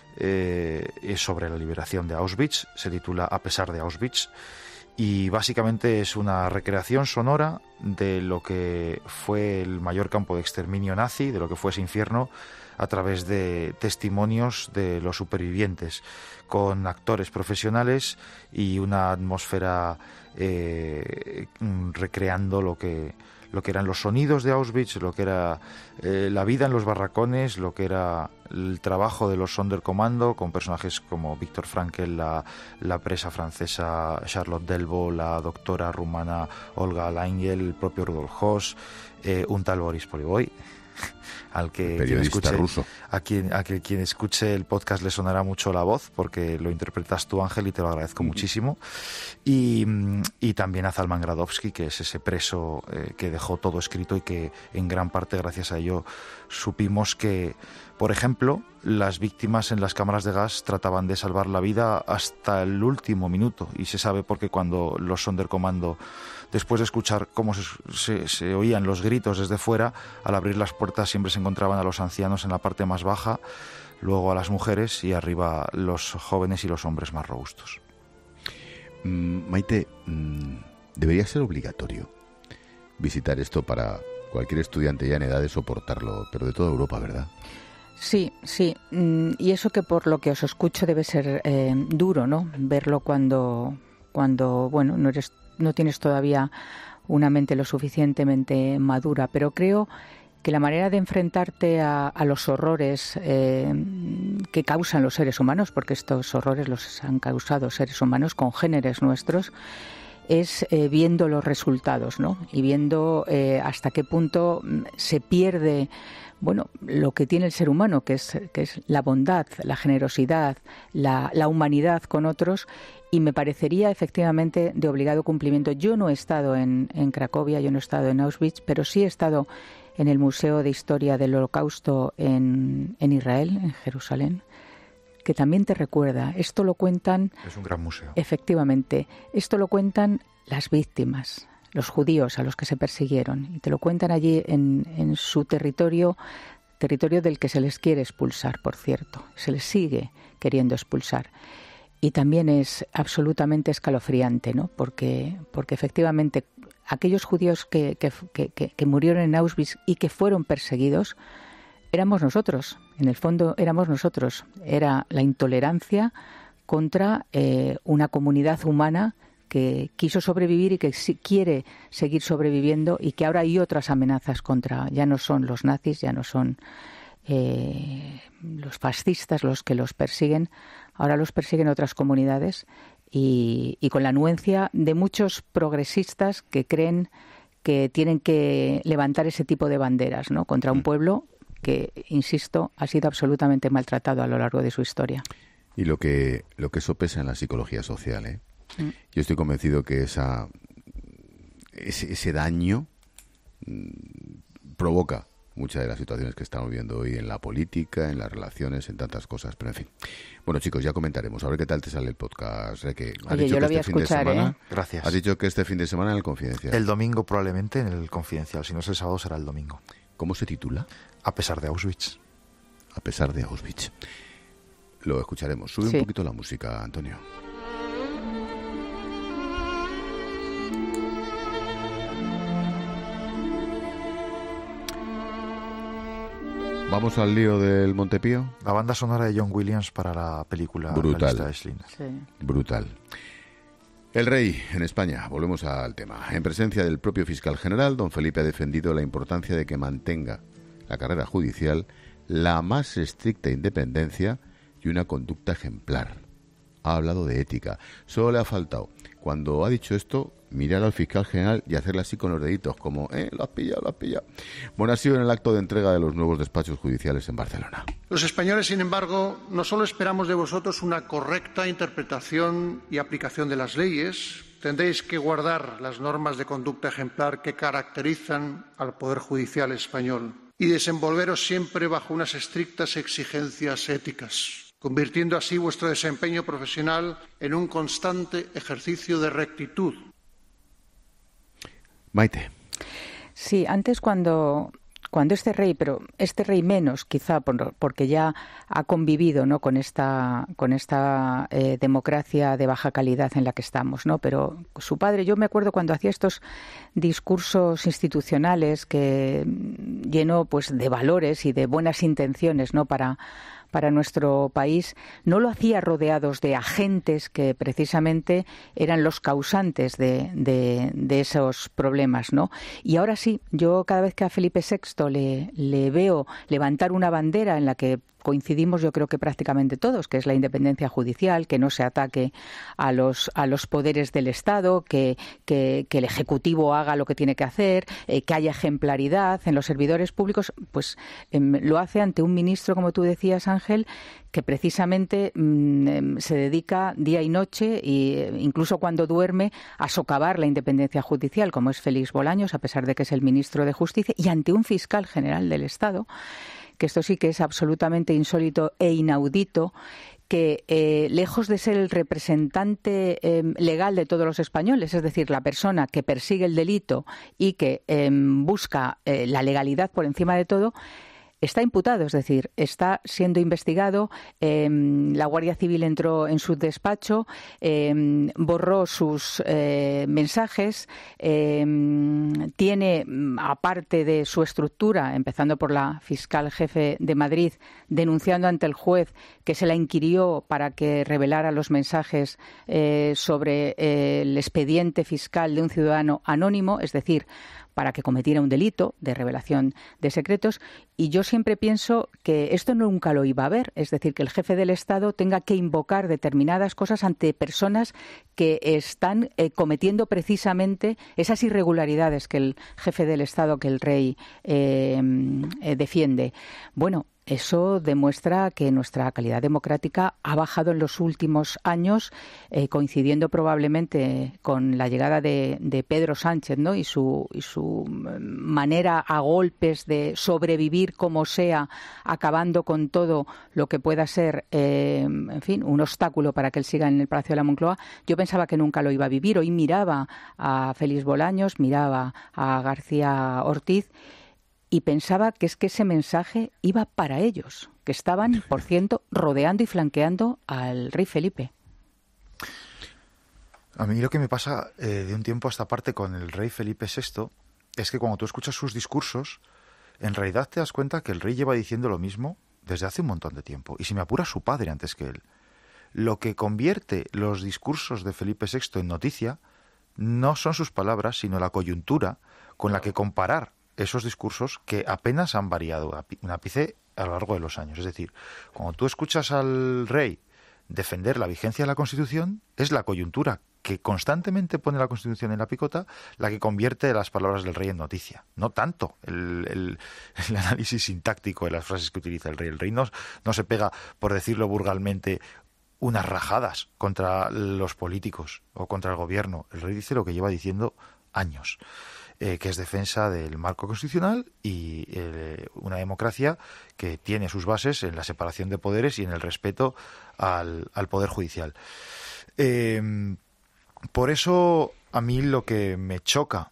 eh, es sobre la liberación de Auschwitz, se titula A pesar de Auschwitz, y básicamente es una recreación sonora de lo que fue el mayor campo de exterminio nazi, de lo que fue ese infierno, a través de testimonios de los supervivientes, con actores profesionales y una atmósfera eh, recreando lo que, lo que eran los sonidos de Auschwitz, lo que era eh, la vida en los barracones, lo que era el trabajo de los Sonderkommando, con personajes como Viktor Frankl, la, la presa francesa Charlotte Delvaux, la doctora rumana Olga Langel, el propio Rudolf Höss, eh, un tal Boris Polivoy, al que quien escuche, ruso. A, quien, a que quien escuche el podcast le sonará mucho la voz, porque lo interpretas tú, Ángel, y te lo agradezco mm-hmm. muchísimo. Y, y también a Zalman Gradovsky, que es ese preso eh, que dejó todo escrito y que en gran parte gracias a ello supimos que, por ejemplo, las víctimas en las cámaras de gas trataban de salvar la vida hasta el último minuto, y se sabe porque cuando los Sonderkommando, después de escuchar cómo se, se, se oían los gritos desde fuera, al abrir las puertas siempre se encontraban a los ancianos en la parte más baja, luego a las mujeres y arriba los jóvenes y los hombres más robustos. Mm, Maite, mm, debería ser obligatorio visitar esto para cualquier estudiante ya en edad de soportarlo, pero de toda Europa, ¿verdad? Sí, sí. Y eso que por lo que os escucho debe ser eh, duro, ¿no? Verlo cuando, cuando bueno, no eres, no tienes todavía una mente lo suficientemente madura. Pero creo que la manera de enfrentarte a, a los horrores eh, que causan los seres humanos, porque estos horrores los han causado seres humanos congéneres nuestros, es eh, viendo los resultados, ¿no? Y viendo eh, hasta qué punto se pierde, bueno, lo que tiene el ser humano, que es, que es la bondad, la generosidad, la, la humanidad con otros, y me parecería efectivamente de obligado cumplimiento. Yo no he estado en, en Cracovia, yo no he estado en Auschwitz, pero sí he estado en el Museo de Historia del Holocausto en, en Israel, en Jerusalén, que también te recuerda. Esto lo cuentan... Es un gran museo. Efectivamente. Esto lo cuentan las víctimas, los judíos a los que se persiguieron. Y te lo cuentan allí en, en su territorio, territorio del que se les quiere expulsar, por cierto. Se les sigue queriendo expulsar. Y también es absolutamente escalofriante, ¿no? Porque, porque efectivamente aquellos judíos que, que, que, que murieron en Auschwitz y que fueron perseguidos, éramos nosotros, en el fondo éramos nosotros. Era la intolerancia contra eh, una comunidad humana que quiso sobrevivir y que sí quiere seguir sobreviviendo, y que ahora hay otras amenazas contra, ya no son los nazis, ya no son eh, los fascistas los que los persiguen, ahora los persiguen otras comunidades y, y con la anuencia de muchos progresistas que creen que tienen que levantar ese tipo de banderas, ¿no?, contra un pueblo que, insisto, ha sido absolutamente maltratado a lo largo de su historia. Y lo que lo que eso pesa en la psicología social, ¿eh? Mm. Yo estoy convencido que esa ese, ese daño mmm, provoca muchas de las situaciones que estamos viendo hoy en la política, en las relaciones, en tantas cosas, pero en fin. Bueno, chicos, ya comentaremos. A ver qué tal te sale el podcast. Que has Oye, dicho yo lo que voy este a fin escuchar, de semana, ¿eh? Gracias. Has dicho que este fin de semana en el Confidencial. El domingo probablemente en el Confidencial. Si no es el sábado, será el domingo. ¿Cómo se titula? A pesar de Auschwitz. A pesar de Auschwitz. Lo escucharemos. Sube Sí. un poquito la música, Antonio. Vamos al lío del Montepío. La banda sonora de John Williams para la película Brutal. La lista de Schindler. Sí. Brutal. El rey en España, volvemos al tema. En presencia del propio fiscal general, don Felipe ha defendido la importancia de que mantenga la carrera judicial la más estricta independencia y una conducta ejemplar. Ha hablado de ética. Solo le ha faltado, cuando ha dicho esto, mirar al fiscal general y hacerle así con los deditos, como, eh, lo has pillado, lo has pillado. Bueno, ha sido en el acto de entrega de los nuevos despachos judiciales en Barcelona. Los españoles, sin embargo, no solo esperamos de vosotros una correcta interpretación y aplicación de las leyes, tendréis que guardar las normas de conducta ejemplar que caracterizan al Poder Judicial español y desenvolveros siempre bajo unas estrictas exigencias éticas, convirtiendo así vuestro desempeño profesional en un constante ejercicio de rectitud. Maite. Sí, antes cuando, cuando este rey, pero este rey menos quizá por, porque ya ha convivido, ¿no?, con esta, con esta eh, democracia de baja calidad en la que estamos, ¿no? Pero su padre, yo me acuerdo cuando hacía estos discursos institucionales que llenó pues de valores y de buenas intenciones, ¿no?, para para nuestro país, no lo hacía rodeados de agentes que precisamente eran los causantes de, de, de esos problemas, ¿no? Y ahora sí, yo cada vez que a Felipe sexto le, le veo levantar una bandera en la que coincidimos, yo creo que prácticamente todos, que es la independencia judicial, que no se ataque a los a los poderes del Estado, que, que, que el Ejecutivo haga lo que tiene que hacer, eh, que haya ejemplaridad en los servidores públicos, pues eh, lo hace ante un ministro, como tú decías, Ángel, que precisamente mmm, se dedica día y noche, e incluso cuando duerme, a socavar la independencia judicial, como es Félix Bolaños, a pesar de que es el ministro de Justicia, y ante un fiscal general del Estado, que esto sí que es absolutamente insólito e inaudito, que eh, lejos de ser el representante eh, legal de todos los españoles, es decir, la persona que persigue el delito y que eh, busca eh, la legalidad por encima de todo, está imputado, es decir, está siendo investigado. Eh, la Guardia Civil entró en su despacho, eh, borró sus eh, mensajes, eh, tiene, aparte de su estructura, empezando por la fiscal jefe de Madrid, denunciando ante el juez que se la inquirió para que revelara los mensajes eh, sobre eh, el expediente fiscal de un ciudadano anónimo, es decir, para que cometiera un delito de revelación de secretos. Y yo siempre pienso que esto nunca lo iba a ver, es decir, que el jefe del Estado tenga que invocar determinadas cosas ante personas que están eh, cometiendo precisamente esas irregularidades que el jefe del Estado, que el rey eh, eh, defiende. Bueno, eso demuestra que nuestra calidad democrática ha bajado en los últimos años, eh, coincidiendo probablemente con la llegada de, de Pedro Sánchez, ¿no?, y su, y su manera a golpes de sobrevivir como sea, acabando con todo lo que pueda ser, eh, en fin, un obstáculo para que él siga en el Palacio de la Moncloa. Yo pensaba que nunca lo iba a vivir. Hoy miraba a Félix Bolaños, miraba a García Ortiz, y pensaba que es que ese mensaje iba para ellos, que estaban, por cierto, rodeando y flanqueando al rey Felipe. A mí lo que me pasa eh, de un tiempo a esta parte con el rey Felipe sexto es que cuando tú escuchas sus discursos, en realidad te das cuenta que el rey lleva diciendo lo mismo desde hace un montón de tiempo. Y si me apura, su padre antes que él. Lo que convierte los discursos de Felipe sexto en noticia no son sus palabras, sino la coyuntura con la que comparar esos discursos que apenas han variado un ápice a lo largo de los años. Es decir, cuando tú escuchas al rey defender la vigencia de la Constitución, es la coyuntura que constantemente pone la Constitución en la picota la que convierte las palabras del rey en noticia. No tanto el, el, el análisis sintáctico de las frases que utiliza el rey. El rey no, no se pega, por decirlo vulgarmente, unas rajadas contra los políticos o contra el gobierno. El rey dice lo que lleva diciendo años, eh, que es defensa del marco constitucional y eh, una democracia que tiene sus bases en la separación de poderes y en el respeto al, al poder judicial. Eh, por eso a mí lo que me choca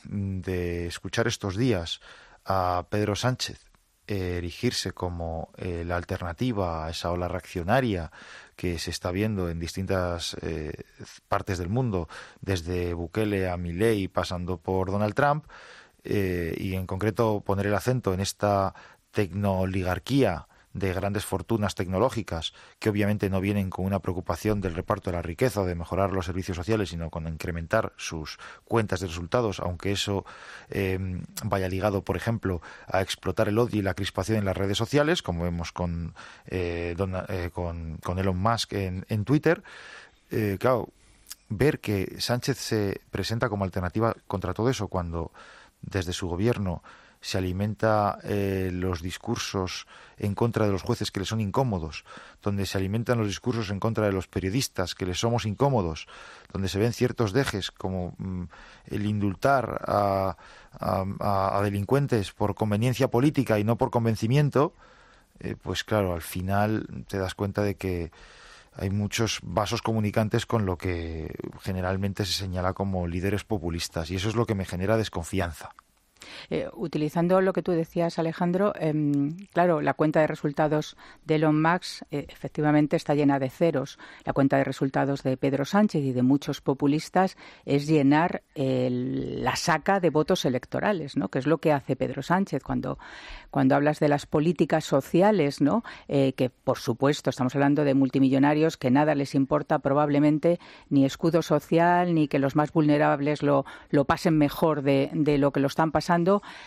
de escuchar estos días a Pedro Sánchez eh, erigirse como eh, la alternativa a esa ola reaccionaria que se está viendo en distintas eh, partes del mundo, desde Bukele a Milei, pasando por Donald Trump, eh, y en concreto poner el acento en esta tecnooligarquía de grandes fortunas tecnológicas, que obviamente no vienen con una preocupación del reparto de la riqueza o de mejorar los servicios sociales, sino con incrementar sus cuentas de resultados, aunque eso eh, vaya ligado, por ejemplo, a explotar el odio y la crispación en las redes sociales, como vemos con, eh, don, eh, con, con Elon Musk en, en Twitter. Eh, claro, ver que Sánchez se presenta como alternativa contra todo eso, cuando desde su gobierno se alimenta eh, los discursos en contra de los jueces que le son incómodos, donde se alimentan los discursos en contra de los periodistas que les somos incómodos, donde se ven ciertos dejes como mm, el indultar a, a, a delincuentes por conveniencia política y no por convencimiento, eh, pues claro, al final te das cuenta de que hay muchos vasos comunicantes con lo que generalmente se señala como líderes populistas, y eso es lo que me genera desconfianza. Eh, utilizando lo que tú decías, Alejandro, eh, claro, la cuenta de resultados de Elon Musk eh, efectivamente está llena de ceros. La cuenta de resultados de Pedro Sánchez y de muchos populistas es llenar eh, la saca de votos electorales, ¿no? Que es lo que hace Pedro Sánchez cuando, cuando hablas de las políticas sociales, ¿no? Eh, que por supuesto estamos hablando de multimillonarios que nada les importa probablemente ni escudo social ni que los más vulnerables lo, lo pasen mejor de, de lo que lo están pasando.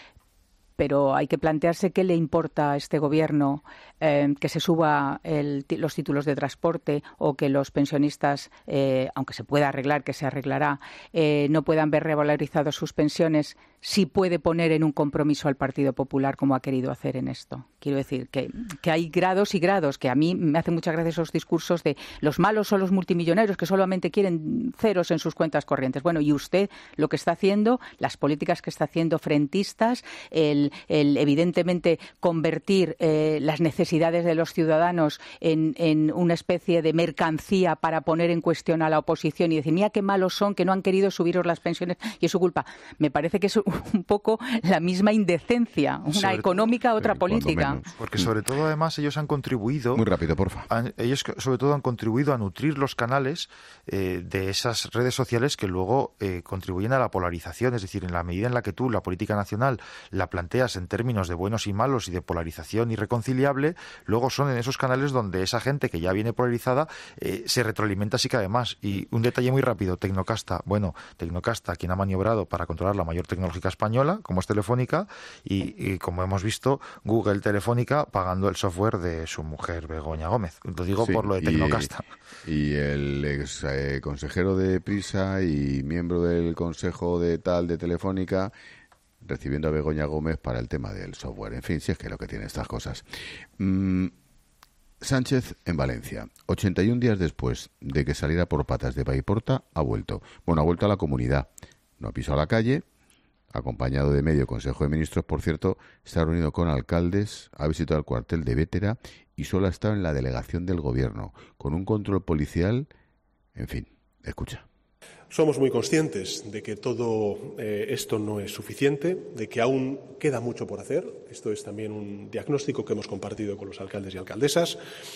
Pero hay que plantearse qué le importa a este gobierno eh, que se suba el, los títulos de transporte o que los pensionistas, eh, aunque se pueda arreglar, que se arreglará, eh, no puedan ver revalorizadas sus pensiones, si puede poner en un compromiso al Partido Popular como ha querido hacer en esto. Quiero decir que, que hay grados y grados, que a mí me hacen muchas gracias esos discursos de los malos son los multimillonarios que solamente quieren ceros en sus cuentas corrientes. Bueno, y usted lo que está haciendo, las políticas que está haciendo frentistas, el, el evidentemente convertir eh, las necesidades de los ciudadanos en, en una especie de mercancía para poner en cuestión a la oposición y decir, mira qué malos son que no han querido subiros las pensiones y es su culpa. Me parece que es un poco la misma indecencia, una sobre económica, todo, otra política. Porque sobre todo, además, ellos han contribuido... Muy rápido, porfa. Han, ellos sobre todo han contribuido a nutrir los canales eh, de esas redes sociales que luego eh, contribuyen a la polarización. Es decir, en la medida en la que tú la política nacional la planteas en términos de buenos y malos y de polarización irreconciliable, luego son en esos canales donde esa gente que ya viene polarizada eh, se retroalimenta así que además. Y un detalle muy rápido, Tecnocasta. Bueno, Tecnocasta, quien ha maniobrado para controlar la mayor tecnología española, como es Telefónica, y, y como hemos visto, Google Telefónica pagando el software de su mujer Begoña Gómez. Lo digo sí, por lo de Tecnocasta. Y, y el ex eh, consejero de Prisa y miembro del consejo de tal de Telefónica recibiendo a Begoña Gómez para el tema del software. En fin, si es que es lo que tiene estas cosas. Mm, Sánchez en Valencia, ochenta y un días después de que saliera por patas de Paiporta, ha vuelto. Bueno, ha vuelto a la comunidad. No ha pisado la calle, acompañado de medio Consejo de Ministros, por cierto, se ha reunido con alcaldes, ha visitado el cuartel de Bétera y solo ha estado en la delegación del Gobierno, con un control policial, en fin, escucha. Somos muy conscientes de que todo eh, esto no es suficiente, de que aún queda mucho por hacer. Esto es también un diagnóstico que hemos compartido con los alcaldes y alcaldesas.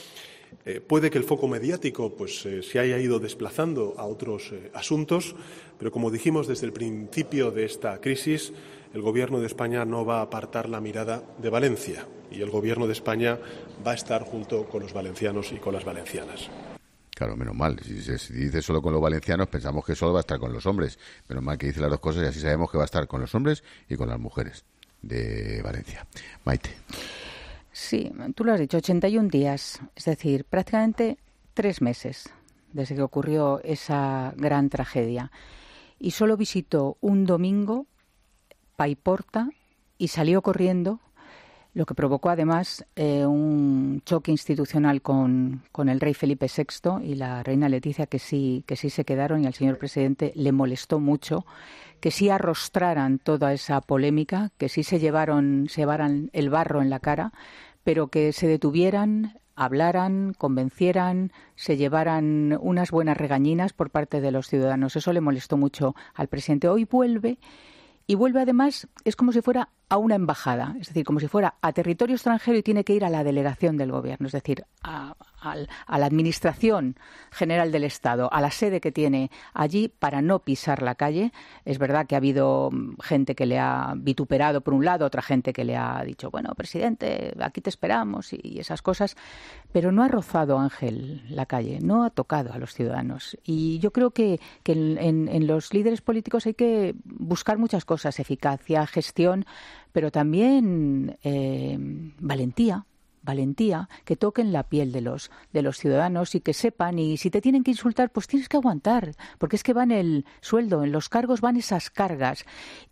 Eh, puede que el foco mediático pues, eh, se haya ido desplazando a otros eh, asuntos, pero como dijimos desde el principio de esta crisis, el Gobierno de España no va a apartar la mirada de Valencia y el Gobierno de España va a estar junto con los valencianos y con las valencianas. Claro, menos mal. Si se si dice solo con los valencianos, pensamos que solo va a estar con los hombres. Menos mal que dice las dos cosas y así sabemos que va a estar con los hombres y con las mujeres de Valencia. Maite. Sí, tú lo has dicho, ochenta y un días, es decir, prácticamente tres meses desde que ocurrió esa gran tragedia. Y solo visitó un domingo Paiporta y salió corriendo, lo que provocó además eh, un choque institucional con, con el rey Felipe sexto y la reina Leticia, que sí, que sí se quedaron, y al señor presidente le molestó mucho que sí arrostraran toda esa polémica, que sí se llevaron, se llevaran el barro en la cara, pero que se detuvieran, hablaran, convencieran, se llevaran unas buenas regañinas por parte de los ciudadanos. Eso le molestó mucho al presidente. Hoy vuelve, y vuelve además, es como si fuera a una embajada, es decir, como si fuera a territorio extranjero y tiene que ir a la delegación del gobierno, es decir, a, a, a la administración general del Estado, a la sede que tiene allí para no pisar la calle. Es verdad que ha habido gente que le ha vituperado por un lado, otra gente que le ha dicho, bueno, presidente, aquí te esperamos y esas cosas, pero no ha rozado, Ángel, la calle, no ha tocado a los ciudadanos. Y yo creo que, que en, en los líderes políticos hay que buscar muchas cosas, eficacia, gestión, pero también eh, valentía, valentía, que toquen la piel de los de los ciudadanos y que sepan, y si te tienen que insultar, pues tienes que aguantar, porque es que van el sueldo, en los cargos van esas cargas.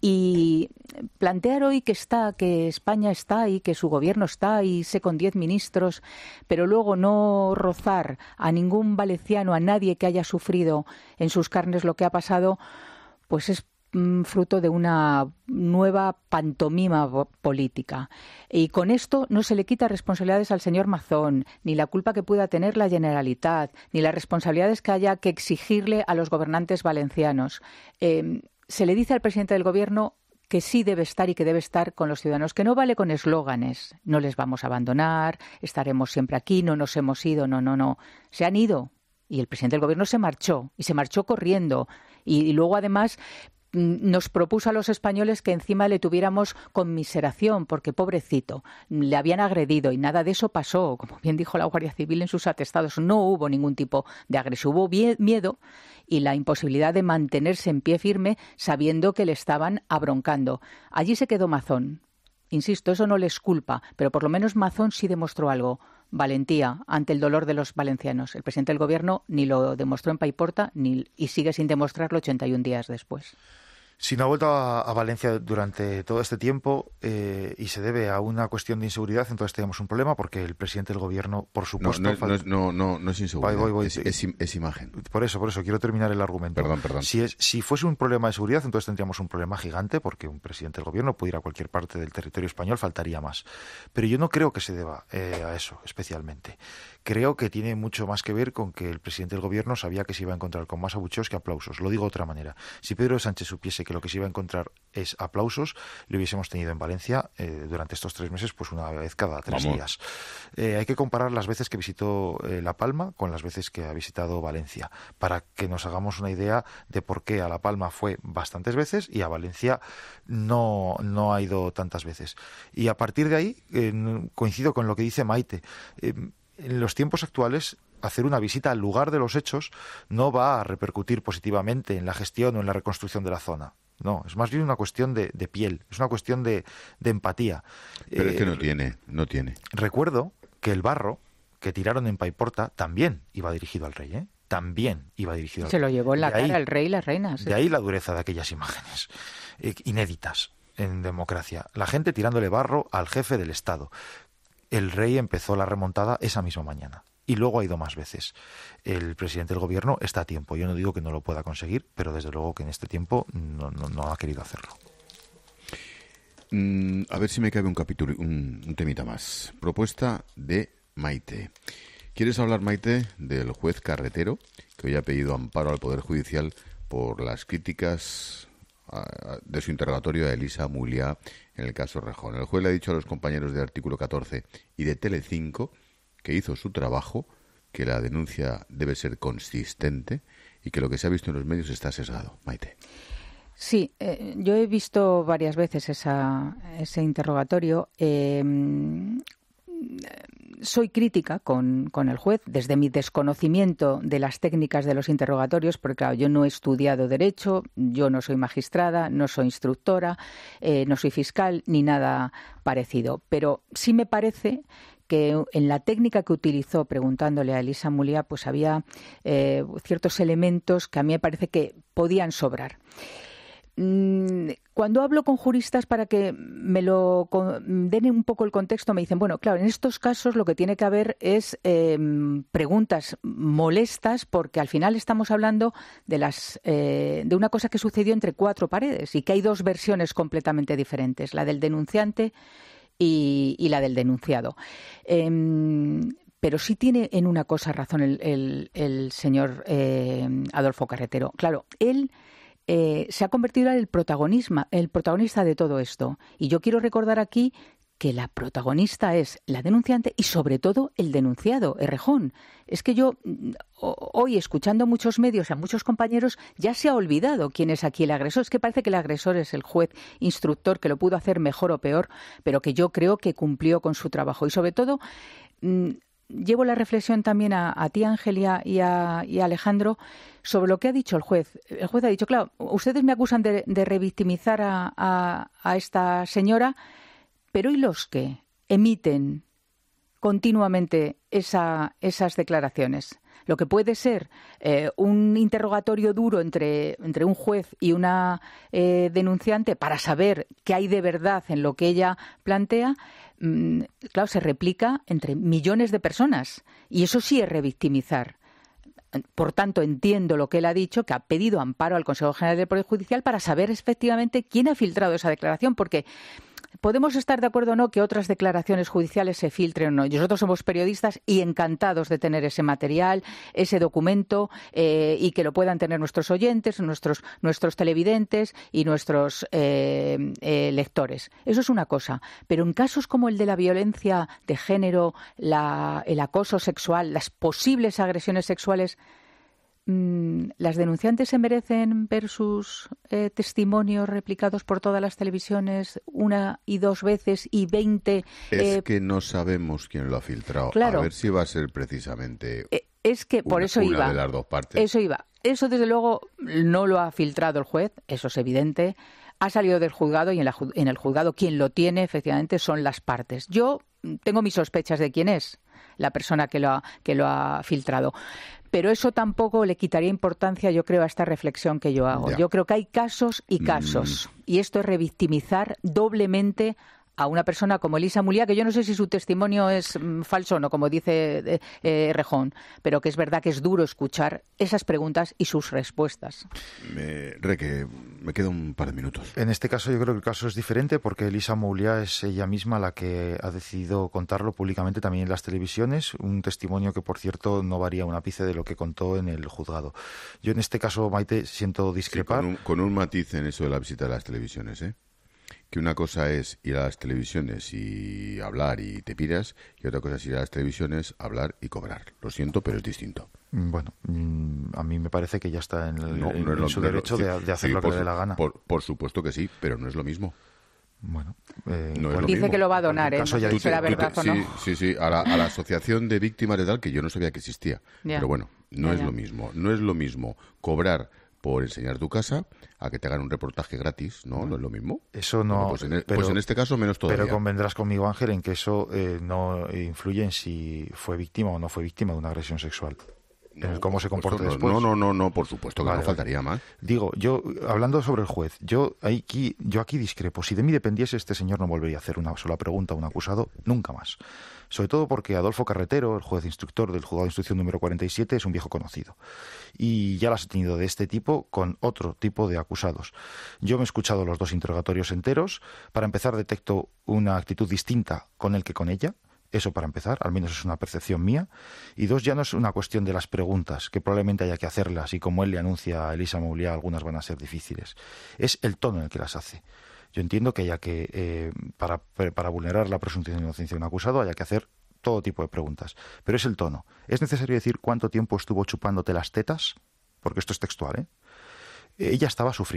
Y plantear hoy que está, que España está y que su gobierno está y sé con diez ministros, pero luego no rozar a ningún valenciano, a nadie que haya sufrido en sus carnes lo que ha pasado, pues es fruto de una nueva pantomima política. Y con esto no se le quita responsabilidades al señor Mazón, ni la culpa que pueda tener la Generalitat, ni las responsabilidades que haya que exigirle a los gobernantes valencianos. Eh, se le dice al presidente del gobierno que sí debe estar y que debe estar con los ciudadanos, que no vale con eslóganes, no les vamos a abandonar, estaremos siempre aquí, no nos hemos ido, no, no, no, se han ido. Y el presidente del gobierno se marchó, y se marchó corriendo, y, y luego además nos propuso a los españoles que encima le tuviéramos conmiseración, porque pobrecito, le habían agredido y nada de eso pasó. Como bien dijo la Guardia Civil en sus atestados, no hubo ningún tipo de agresión, hubo miedo y la imposibilidad de mantenerse en pie firme sabiendo que le estaban abroncando. Allí se quedó Mazón. Insisto, eso no les culpa, pero por lo menos Mazón sí demostró algo. Valentía ante el dolor de los valencianos. El presidente del gobierno ni lo demostró en Paiporta ni, y sigue sin demostrarlo ochenta y un días después. Si no ha vuelto a, a Valencia durante todo este tiempo eh, y se debe a una cuestión de inseguridad, entonces tenemos un problema porque el presidente del gobierno, por supuesto... No, no, no, no, no, no es inseguridad, voy, voy, voy. Es, es, es imagen. Por eso, por eso, quiero terminar el argumento. Perdón, perdón. Si, es, si fuese un problema de seguridad, entonces tendríamos un problema gigante porque un presidente del gobierno puede ir a cualquier parte del territorio español, faltaría más. Pero yo no creo que se deba eh, a eso, especialmente. Creo que tiene mucho más que ver con que el presidente del gobierno sabía que se iba a encontrar con más abucheos que aplausos. Lo digo de otra manera. Si Pedro Sánchez supiese que lo que se iba a encontrar es aplausos, lo hubiésemos tenido en Valencia eh, durante estos tres meses, pues una vez cada tres Vamos. días. Eh, hay que comparar las veces que visitó eh, La Palma con las veces que ha visitado Valencia, para que nos hagamos una idea de por qué a La Palma fue bastantes veces y a Valencia no, no ha ido tantas veces. Y a partir de ahí, eh, coincido con lo que dice Maite, eh, en los tiempos actuales, hacer una visita al lugar de los hechos no va a repercutir positivamente en la gestión o en la reconstrucción de la zona. No, es más bien una cuestión de, de piel, es una cuestión de, de empatía. Pero eh, es que no tiene, no tiene. Recuerdo que el barro que tiraron en Paiporta también iba dirigido al rey, ¿eh? También iba dirigido al Se rey. Se lo llevó en la de ahí, cara el rey y las reinas. De ahí la dureza de aquellas imágenes, eh, inéditas en democracia. La gente tirándole barro al jefe del Estado. El rey empezó la remontada esa misma mañana y luego ha ido más veces. El presidente del gobierno está a tiempo. Yo no digo que no lo pueda conseguir, pero desde luego que en este tiempo no, no, no ha querido hacerlo. Mm, a ver si me cabe un capítulo, un, un temita más. Propuesta de Maite. ¿Quieres hablar, Maite, del juez Carretero, que hoy ha pedido amparo al Poder Judicial por las críticas de su interrogatorio a Elisa Muliá en el caso Rejón? El juez le ha dicho a los compañeros de Artículo catorce y de Telecinco que hizo su trabajo, que la denuncia debe ser consistente y que lo que se ha visto en los medios está sesgado. Maite. Sí, eh, yo he visto varias veces esa, ese interrogatorio. Eh, soy crítica con, con el juez desde mi desconocimiento de las técnicas de los interrogatorios, porque claro, yo no he estudiado Derecho, yo no soy magistrada, no soy instructora, eh, no soy fiscal ni nada parecido. Pero sí me parece que en la técnica que utilizó preguntándole a Elisa Mulía, pues había eh, ciertos elementos que a mí me parece que podían sobrar. Cuando hablo con juristas para que me lo den un poco el contexto, me dicen, bueno, claro, en estos casos lo que tiene que haber es eh, preguntas molestas, porque al final estamos hablando de las eh, de una cosa que sucedió entre cuatro paredes y que hay dos versiones completamente diferentes, la del denunciante y, y la del denunciado. Eh, Pero sí tiene en una cosa razón el, el, el señor eh, Adolfo Carretero. Claro, él Eh, se ha convertido en el protagonismo, el protagonista de todo esto. Y yo quiero recordar aquí que la protagonista es la denunciante y sobre todo el denunciado, Errejón. Es que yo hoy, escuchando a muchos medios, a muchos compañeros, ya se ha olvidado quién es aquí el agresor. Es que parece que el agresor es el juez instructor, que lo pudo hacer mejor o peor, pero que yo creo que cumplió con su trabajo. Y sobre todo, mmm, llevo la reflexión también a, a ti, Ángelia, y a, y a Alejandro, sobre lo que ha dicho el juez. El juez ha dicho, claro, ustedes me acusan de, de revictimizar a, a, a esta señora, pero ¿y los que emiten continuamente esa, esas declaraciones? Lo que puede ser eh, un interrogatorio duro entre, entre un juez y una eh, denunciante para saber qué hay de verdad en lo que ella plantea, mmm, claro, se replica entre millones de personas. Y eso sí es revictimizar. Por tanto, entiendo lo que él ha dicho, que ha pedido amparo al Consejo General del Poder Judicial para saber efectivamente quién ha filtrado esa declaración, porque podemos estar de acuerdo o no que otras declaraciones judiciales se filtren o no. Nosotros somos periodistas y encantados de tener ese material, ese documento, eh, y que lo puedan tener nuestros oyentes, nuestros, nuestros televidentes y nuestros eh, eh, lectores. Eso es una cosa. Pero en casos como el de la violencia de género, la, el acoso sexual, las posibles agresiones sexuales, ¿las denunciantes se merecen ver sus eh, testimonios replicados por todas las televisiones una y dos veces y veinte? Es eh, que no sabemos quién lo ha filtrado. Claro. A ver si va a ser precisamente eh, es que por una, eso una iba. de las dos partes. Eso iba. Eso, desde luego, no lo ha filtrado el juez, eso es evidente. Ha salido del juzgado y en, la, en el juzgado quien lo tiene, efectivamente, son las partes. Yo tengo mis sospechas de quién es la persona que lo ha, que lo ha filtrado. Pero eso tampoco le quitaría importancia, yo creo, a esta reflexión que yo hago. Ya. Yo creo que hay casos y casos. Mm. Y esto es revictimizar doblemente a una persona como Elisa Mulía, que yo no sé si su testimonio es mm, falso o no, como dice eh, Rejón, pero que es verdad que es duro escuchar esas preguntas y sus respuestas. Me, Reque, me queda un par de minutos. En este caso yo creo que el caso es diferente porque Elisa Mulía es ella misma la que ha decidido contarlo públicamente también en las televisiones, un testimonio que, por cierto, no varía un ápice de lo que contó en el juzgado. Yo en este caso, Maite, siento discrepar. Sí, con, un, con un matiz en eso de la visita a las televisiones, ¿eh? Que una cosa es ir a las televisiones y hablar y te piras, y otra cosa es ir a las televisiones, hablar y cobrar. Lo siento, pero es distinto. Bueno, a mí me parece que ya está en, el, no, en, no es lo, en su no derecho lo, de, de hacer sí, lo que por, le dé la gana. Por, por supuesto que sí, pero no es lo mismo. Bueno, eh, no bueno, dice mismo. que lo va a donar, ¿eh? No sé si será verdad o no. Sí, sí, sí, a la, a la asociación de víctimas de tal, que yo no sabía que existía. Ya. Pero bueno, no ya, es ya. lo mismo. No es lo mismo cobrar por enseñar tu casa a que te hagan un reportaje gratis, ¿no? ¿No es lo mismo? Eso no... Bueno, pues, en, pero, pues en este caso menos todavía. Pero convendrás conmigo, Ángel, en que eso eh, no influye en si fue víctima o no fue víctima de una agresión sexual. No, en el cómo se comporta no, después. No, no, no, no, por supuesto que vale, no faltaría vale. más. Digo, yo, hablando sobre el juez, yo aquí, yo aquí discrepo. Si de mí dependiese, este señor no volvería a hacer una sola pregunta a un acusado, nunca más. Sobre todo porque Adolfo Carretero, el juez instructor del juzgado de instrucción número cuarenta y siete, es un viejo conocido. Y ya las he tenido de este tipo con otro tipo de acusados. Yo me he escuchado los dos interrogatorios enteros. Para empezar, detecto una actitud distinta con él que con ella. Eso para empezar, al menos es una percepción mía. Y dos, ya no es una cuestión de las preguntas, que probablemente haya que hacerlas, y como él le anuncia a Elisa Mulía, algunas van a ser difíciles. Es el tono en el que las hace. Yo entiendo que haya que, eh, para, para vulnerar la presunción de inocencia de un acusado, haya que hacer todo tipo de preguntas. Pero es el tono. ¿Es necesario decir cuánto tiempo estuvo chupándote las tetas? Porque esto es textual, ¿eh? Ella estaba sufriendo.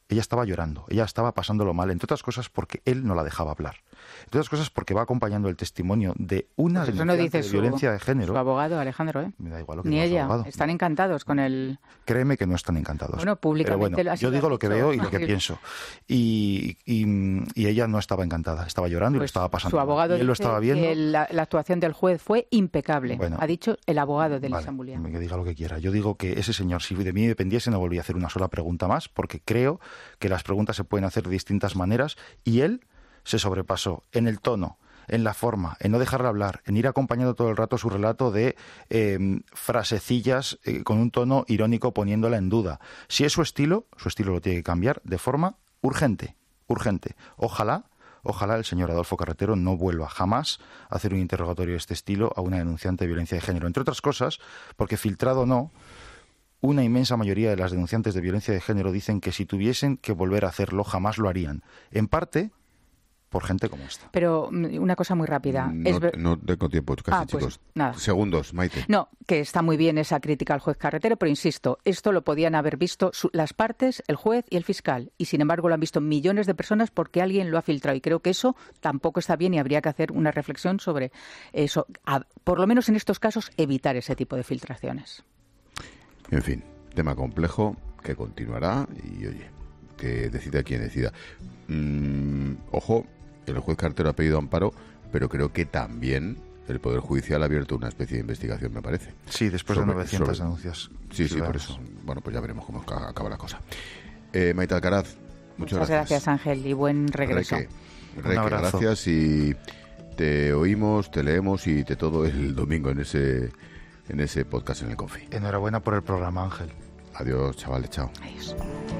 ella estaba llorando, ella estaba pasándolo mal, entre otras cosas porque él no la dejaba hablar. Entre otras cosas porque va acompañando el testimonio de una Pues eso denunciante no dice de su, violencia de género. su abogado, Alejandro, ¿eh? Me da igual lo que Ni diga su ella. abogado. Están encantados con el... Créeme que no están encantados. Bueno, públicamente Pero bueno, así yo lo digo has lo que dicho. veo y lo que Sí. pienso. Y, y, y ella no estaba encantada, estaba llorando y lo Pues estaba pasando su mal. abogado Y él lo dice estaba viendo. que la, la actuación del juez fue impecable. Bueno. Ha dicho el abogado de Vale, Lisa Mbulia. que diga lo que quiera. Yo digo que ese señor, si de mí dependiese, no volvía a hacer una sola pregunta más, porque creo que las preguntas se pueden hacer de distintas maneras, y él se sobrepasó en el tono, en la forma, en no dejarle hablar, en ir acompañando todo el rato su relato de eh, frasecillas eh, con un tono irónico poniéndola en duda. Si es su estilo, su estilo lo tiene que cambiar de forma urgente, urgente. Ojalá, ojalá el señor Adolfo Carretero no vuelva jamás a hacer un interrogatorio de este estilo a una denunciante de violencia de género. Entre otras cosas, porque filtrado o no, una inmensa mayoría de las denunciantes de violencia de género dicen que si tuviesen que volver a hacerlo, jamás lo harían. En parte, por gente como esta. Pero mm, una cosa muy rápida. No, es ver- no tengo tiempo, casi, Ah, pues, chicos. nada. Segundos, Maite. No, que está muy bien esa crítica al juez Carretero, pero insisto, esto lo podían haber visto su- las partes, el juez y el fiscal, y sin embargo lo han visto millones de personas porque alguien lo ha filtrado, y creo que eso tampoco está bien y habría que hacer una reflexión sobre eso. A- por lo menos en estos casos, evitar ese tipo de filtraciones. En fin, tema complejo que continuará y, oye, que decida quien decida. Mm, ojo, el juez Carretero ha pedido amparo, pero creo que también el Poder Judicial ha abierto una especie de investigación, me parece. Sí, después de Sobre- novecientas sobre- denuncias Sí, sí, por ciudadanas. eso. Bueno, pues ya veremos cómo ca- acaba la cosa. Eh, Maite Alcaraz, muchas, Muchas gracias, Ángel, y buen regreso. Reque, Reque, abrazo. gracias, y te oímos, te leemos y te todo el domingo en ese en ese podcast en el Confi. Enhorabuena por el programa, Ángel. Adiós, chavales, chao. Adiós.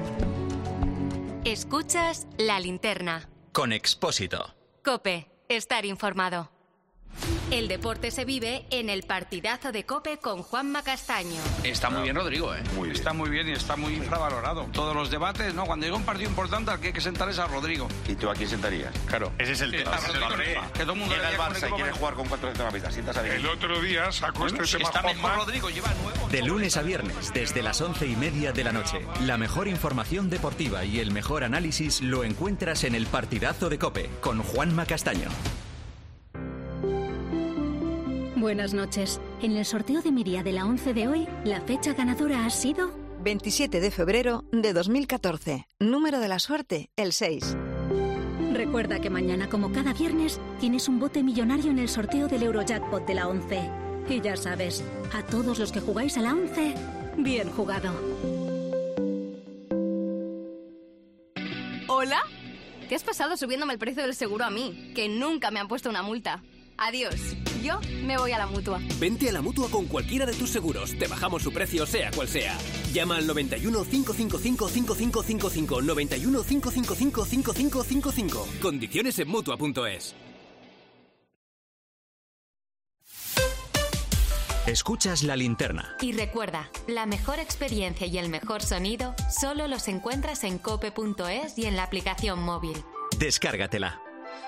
Escuchas La Linterna. Con Expósito. COPE. Estar informado. El deporte se vive en el partidazo de COPE con Juanma Castaño. Está muy bien Rodrigo, ¿eh? Muy está muy bien y está muy infravalorado. Todos los debates, ¿no? Cuando llega un partido importante, al que hay que sentar es a Rodrigo. ¿Y tú a quién sentarías? Claro. Ese es el Está tema. ese es el Rodrigo, tema. que todo el mundo Llega el debería Barça y poner quiere como- jugar con cuatro centrocampistas. Sientas a ver. El otro día sacó Bueno, este si tema está mejor Juanma. Rodrigo, lleva nuevo. De lunes a viernes, desde las once y media de la noche. La mejor información deportiva y el mejor análisis lo encuentras en el partidazo de COPE con Juanma Castaño. Buenas noches. En el sorteo de Miria de la once de hoy, la fecha ganadora ha sido veintisiete de febrero de dos mil catorce. Número de la suerte, el seis. Recuerda que mañana, como cada viernes, tienes un bote millonario en el sorteo del Eurojackpot de la once. Y ya sabes, a todos los que jugáis a la once, bien jugado. ¿Hola? ¿Qué has pasado subiéndome el precio del seguro a mí? Que nunca me han puesto una multa. Adiós. Yo me voy a la Mutua. Vente a la Mutua con cualquiera de tus seguros. Te bajamos su precio, sea cual sea. Llama al noventa y uno, cinco cinco cinco, cinco cinco cinco cinco. noventa y uno, cinco cinco cinco, cinco cinco cinco cinco. Condiciones en Mutua punto es. Escuchas La Linterna. Y recuerda, la mejor experiencia y el mejor sonido solo los encuentras en cope punto es y en la aplicación móvil. Descárgatela.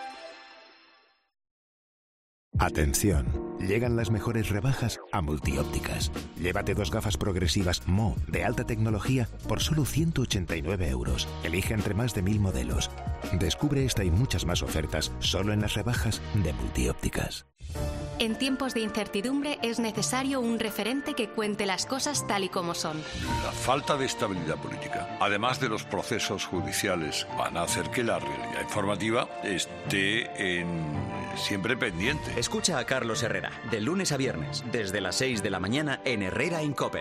Atención, llegan las mejores rebajas a Multiópticas. Llévate dos gafas progresivas Mo de alta tecnología por solo ciento ochenta y nueve euros. Elige entre más de mil modelos. Descubre esta y muchas más ofertas solo en las rebajas de Multiópticas. En tiempos de incertidumbre es necesario un referente que cuente las cosas tal y como son. La falta de estabilidad política, además de los procesos judiciales, van a hacer que la realidad informativa esté en... siempre pendiente. Escucha a Carlos Herrera, de lunes a viernes, desde las seis de la mañana en Herrera en COPE.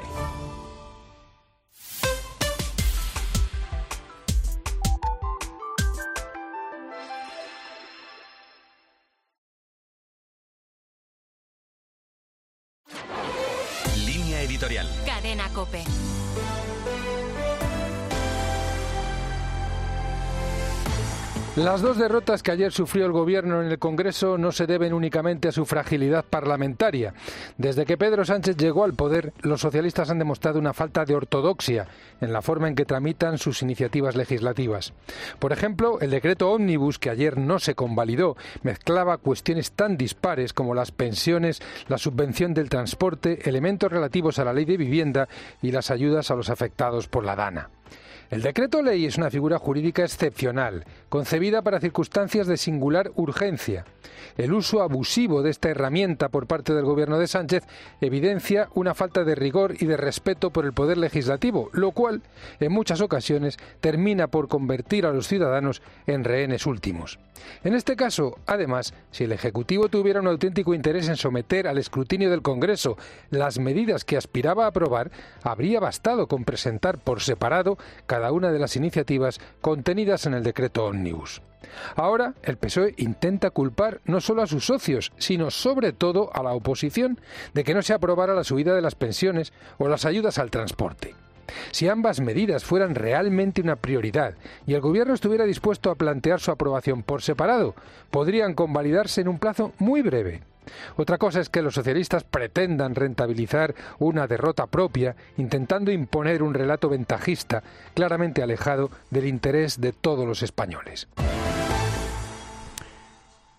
Línea editorial. Cadena COPE. Las dos derrotas que ayer sufrió el Gobierno en el Congreso no se deben únicamente a su fragilidad parlamentaria. Desde que Pedro Sánchez llegó al poder, los socialistas han demostrado una falta de ortodoxia en la forma en que tramitan sus iniciativas legislativas. Por ejemplo, el decreto ómnibus, que ayer no se convalidó, mezclaba cuestiones tan dispares como las pensiones, la subvención del transporte, elementos relativos a la ley de vivienda y las ayudas a los afectados por la DANA. El decreto ley es una figura jurídica excepcional, concebida para circunstancias de singular urgencia. El uso abusivo de esta herramienta por parte del gobierno de Sánchez evidencia una falta de rigor y de respeto por el poder legislativo, lo cual, en muchas ocasiones, termina por convertir a los ciudadanos en rehenes últimos. En este caso, además, si el Ejecutivo tuviera un auténtico interés en someter al escrutinio del Congreso las medidas que aspiraba a aprobar, habría bastado con presentar por separado cada una de las iniciativas contenidas en el decreto ómnibus. Ahora, el P S O E intenta culpar no solo a sus socios, sino sobre todo a la oposición, de que no se aprobara la subida de las pensiones o las ayudas al transporte. Si ambas medidas fueran realmente una prioridad y el Gobierno estuviera dispuesto a plantear su aprobación por separado, podrían convalidarse en un plazo muy breve. Otra cosa es que los socialistas pretendan rentabilizar una derrota propia, intentando imponer un relato ventajista, claramente alejado del interés de todos los españoles.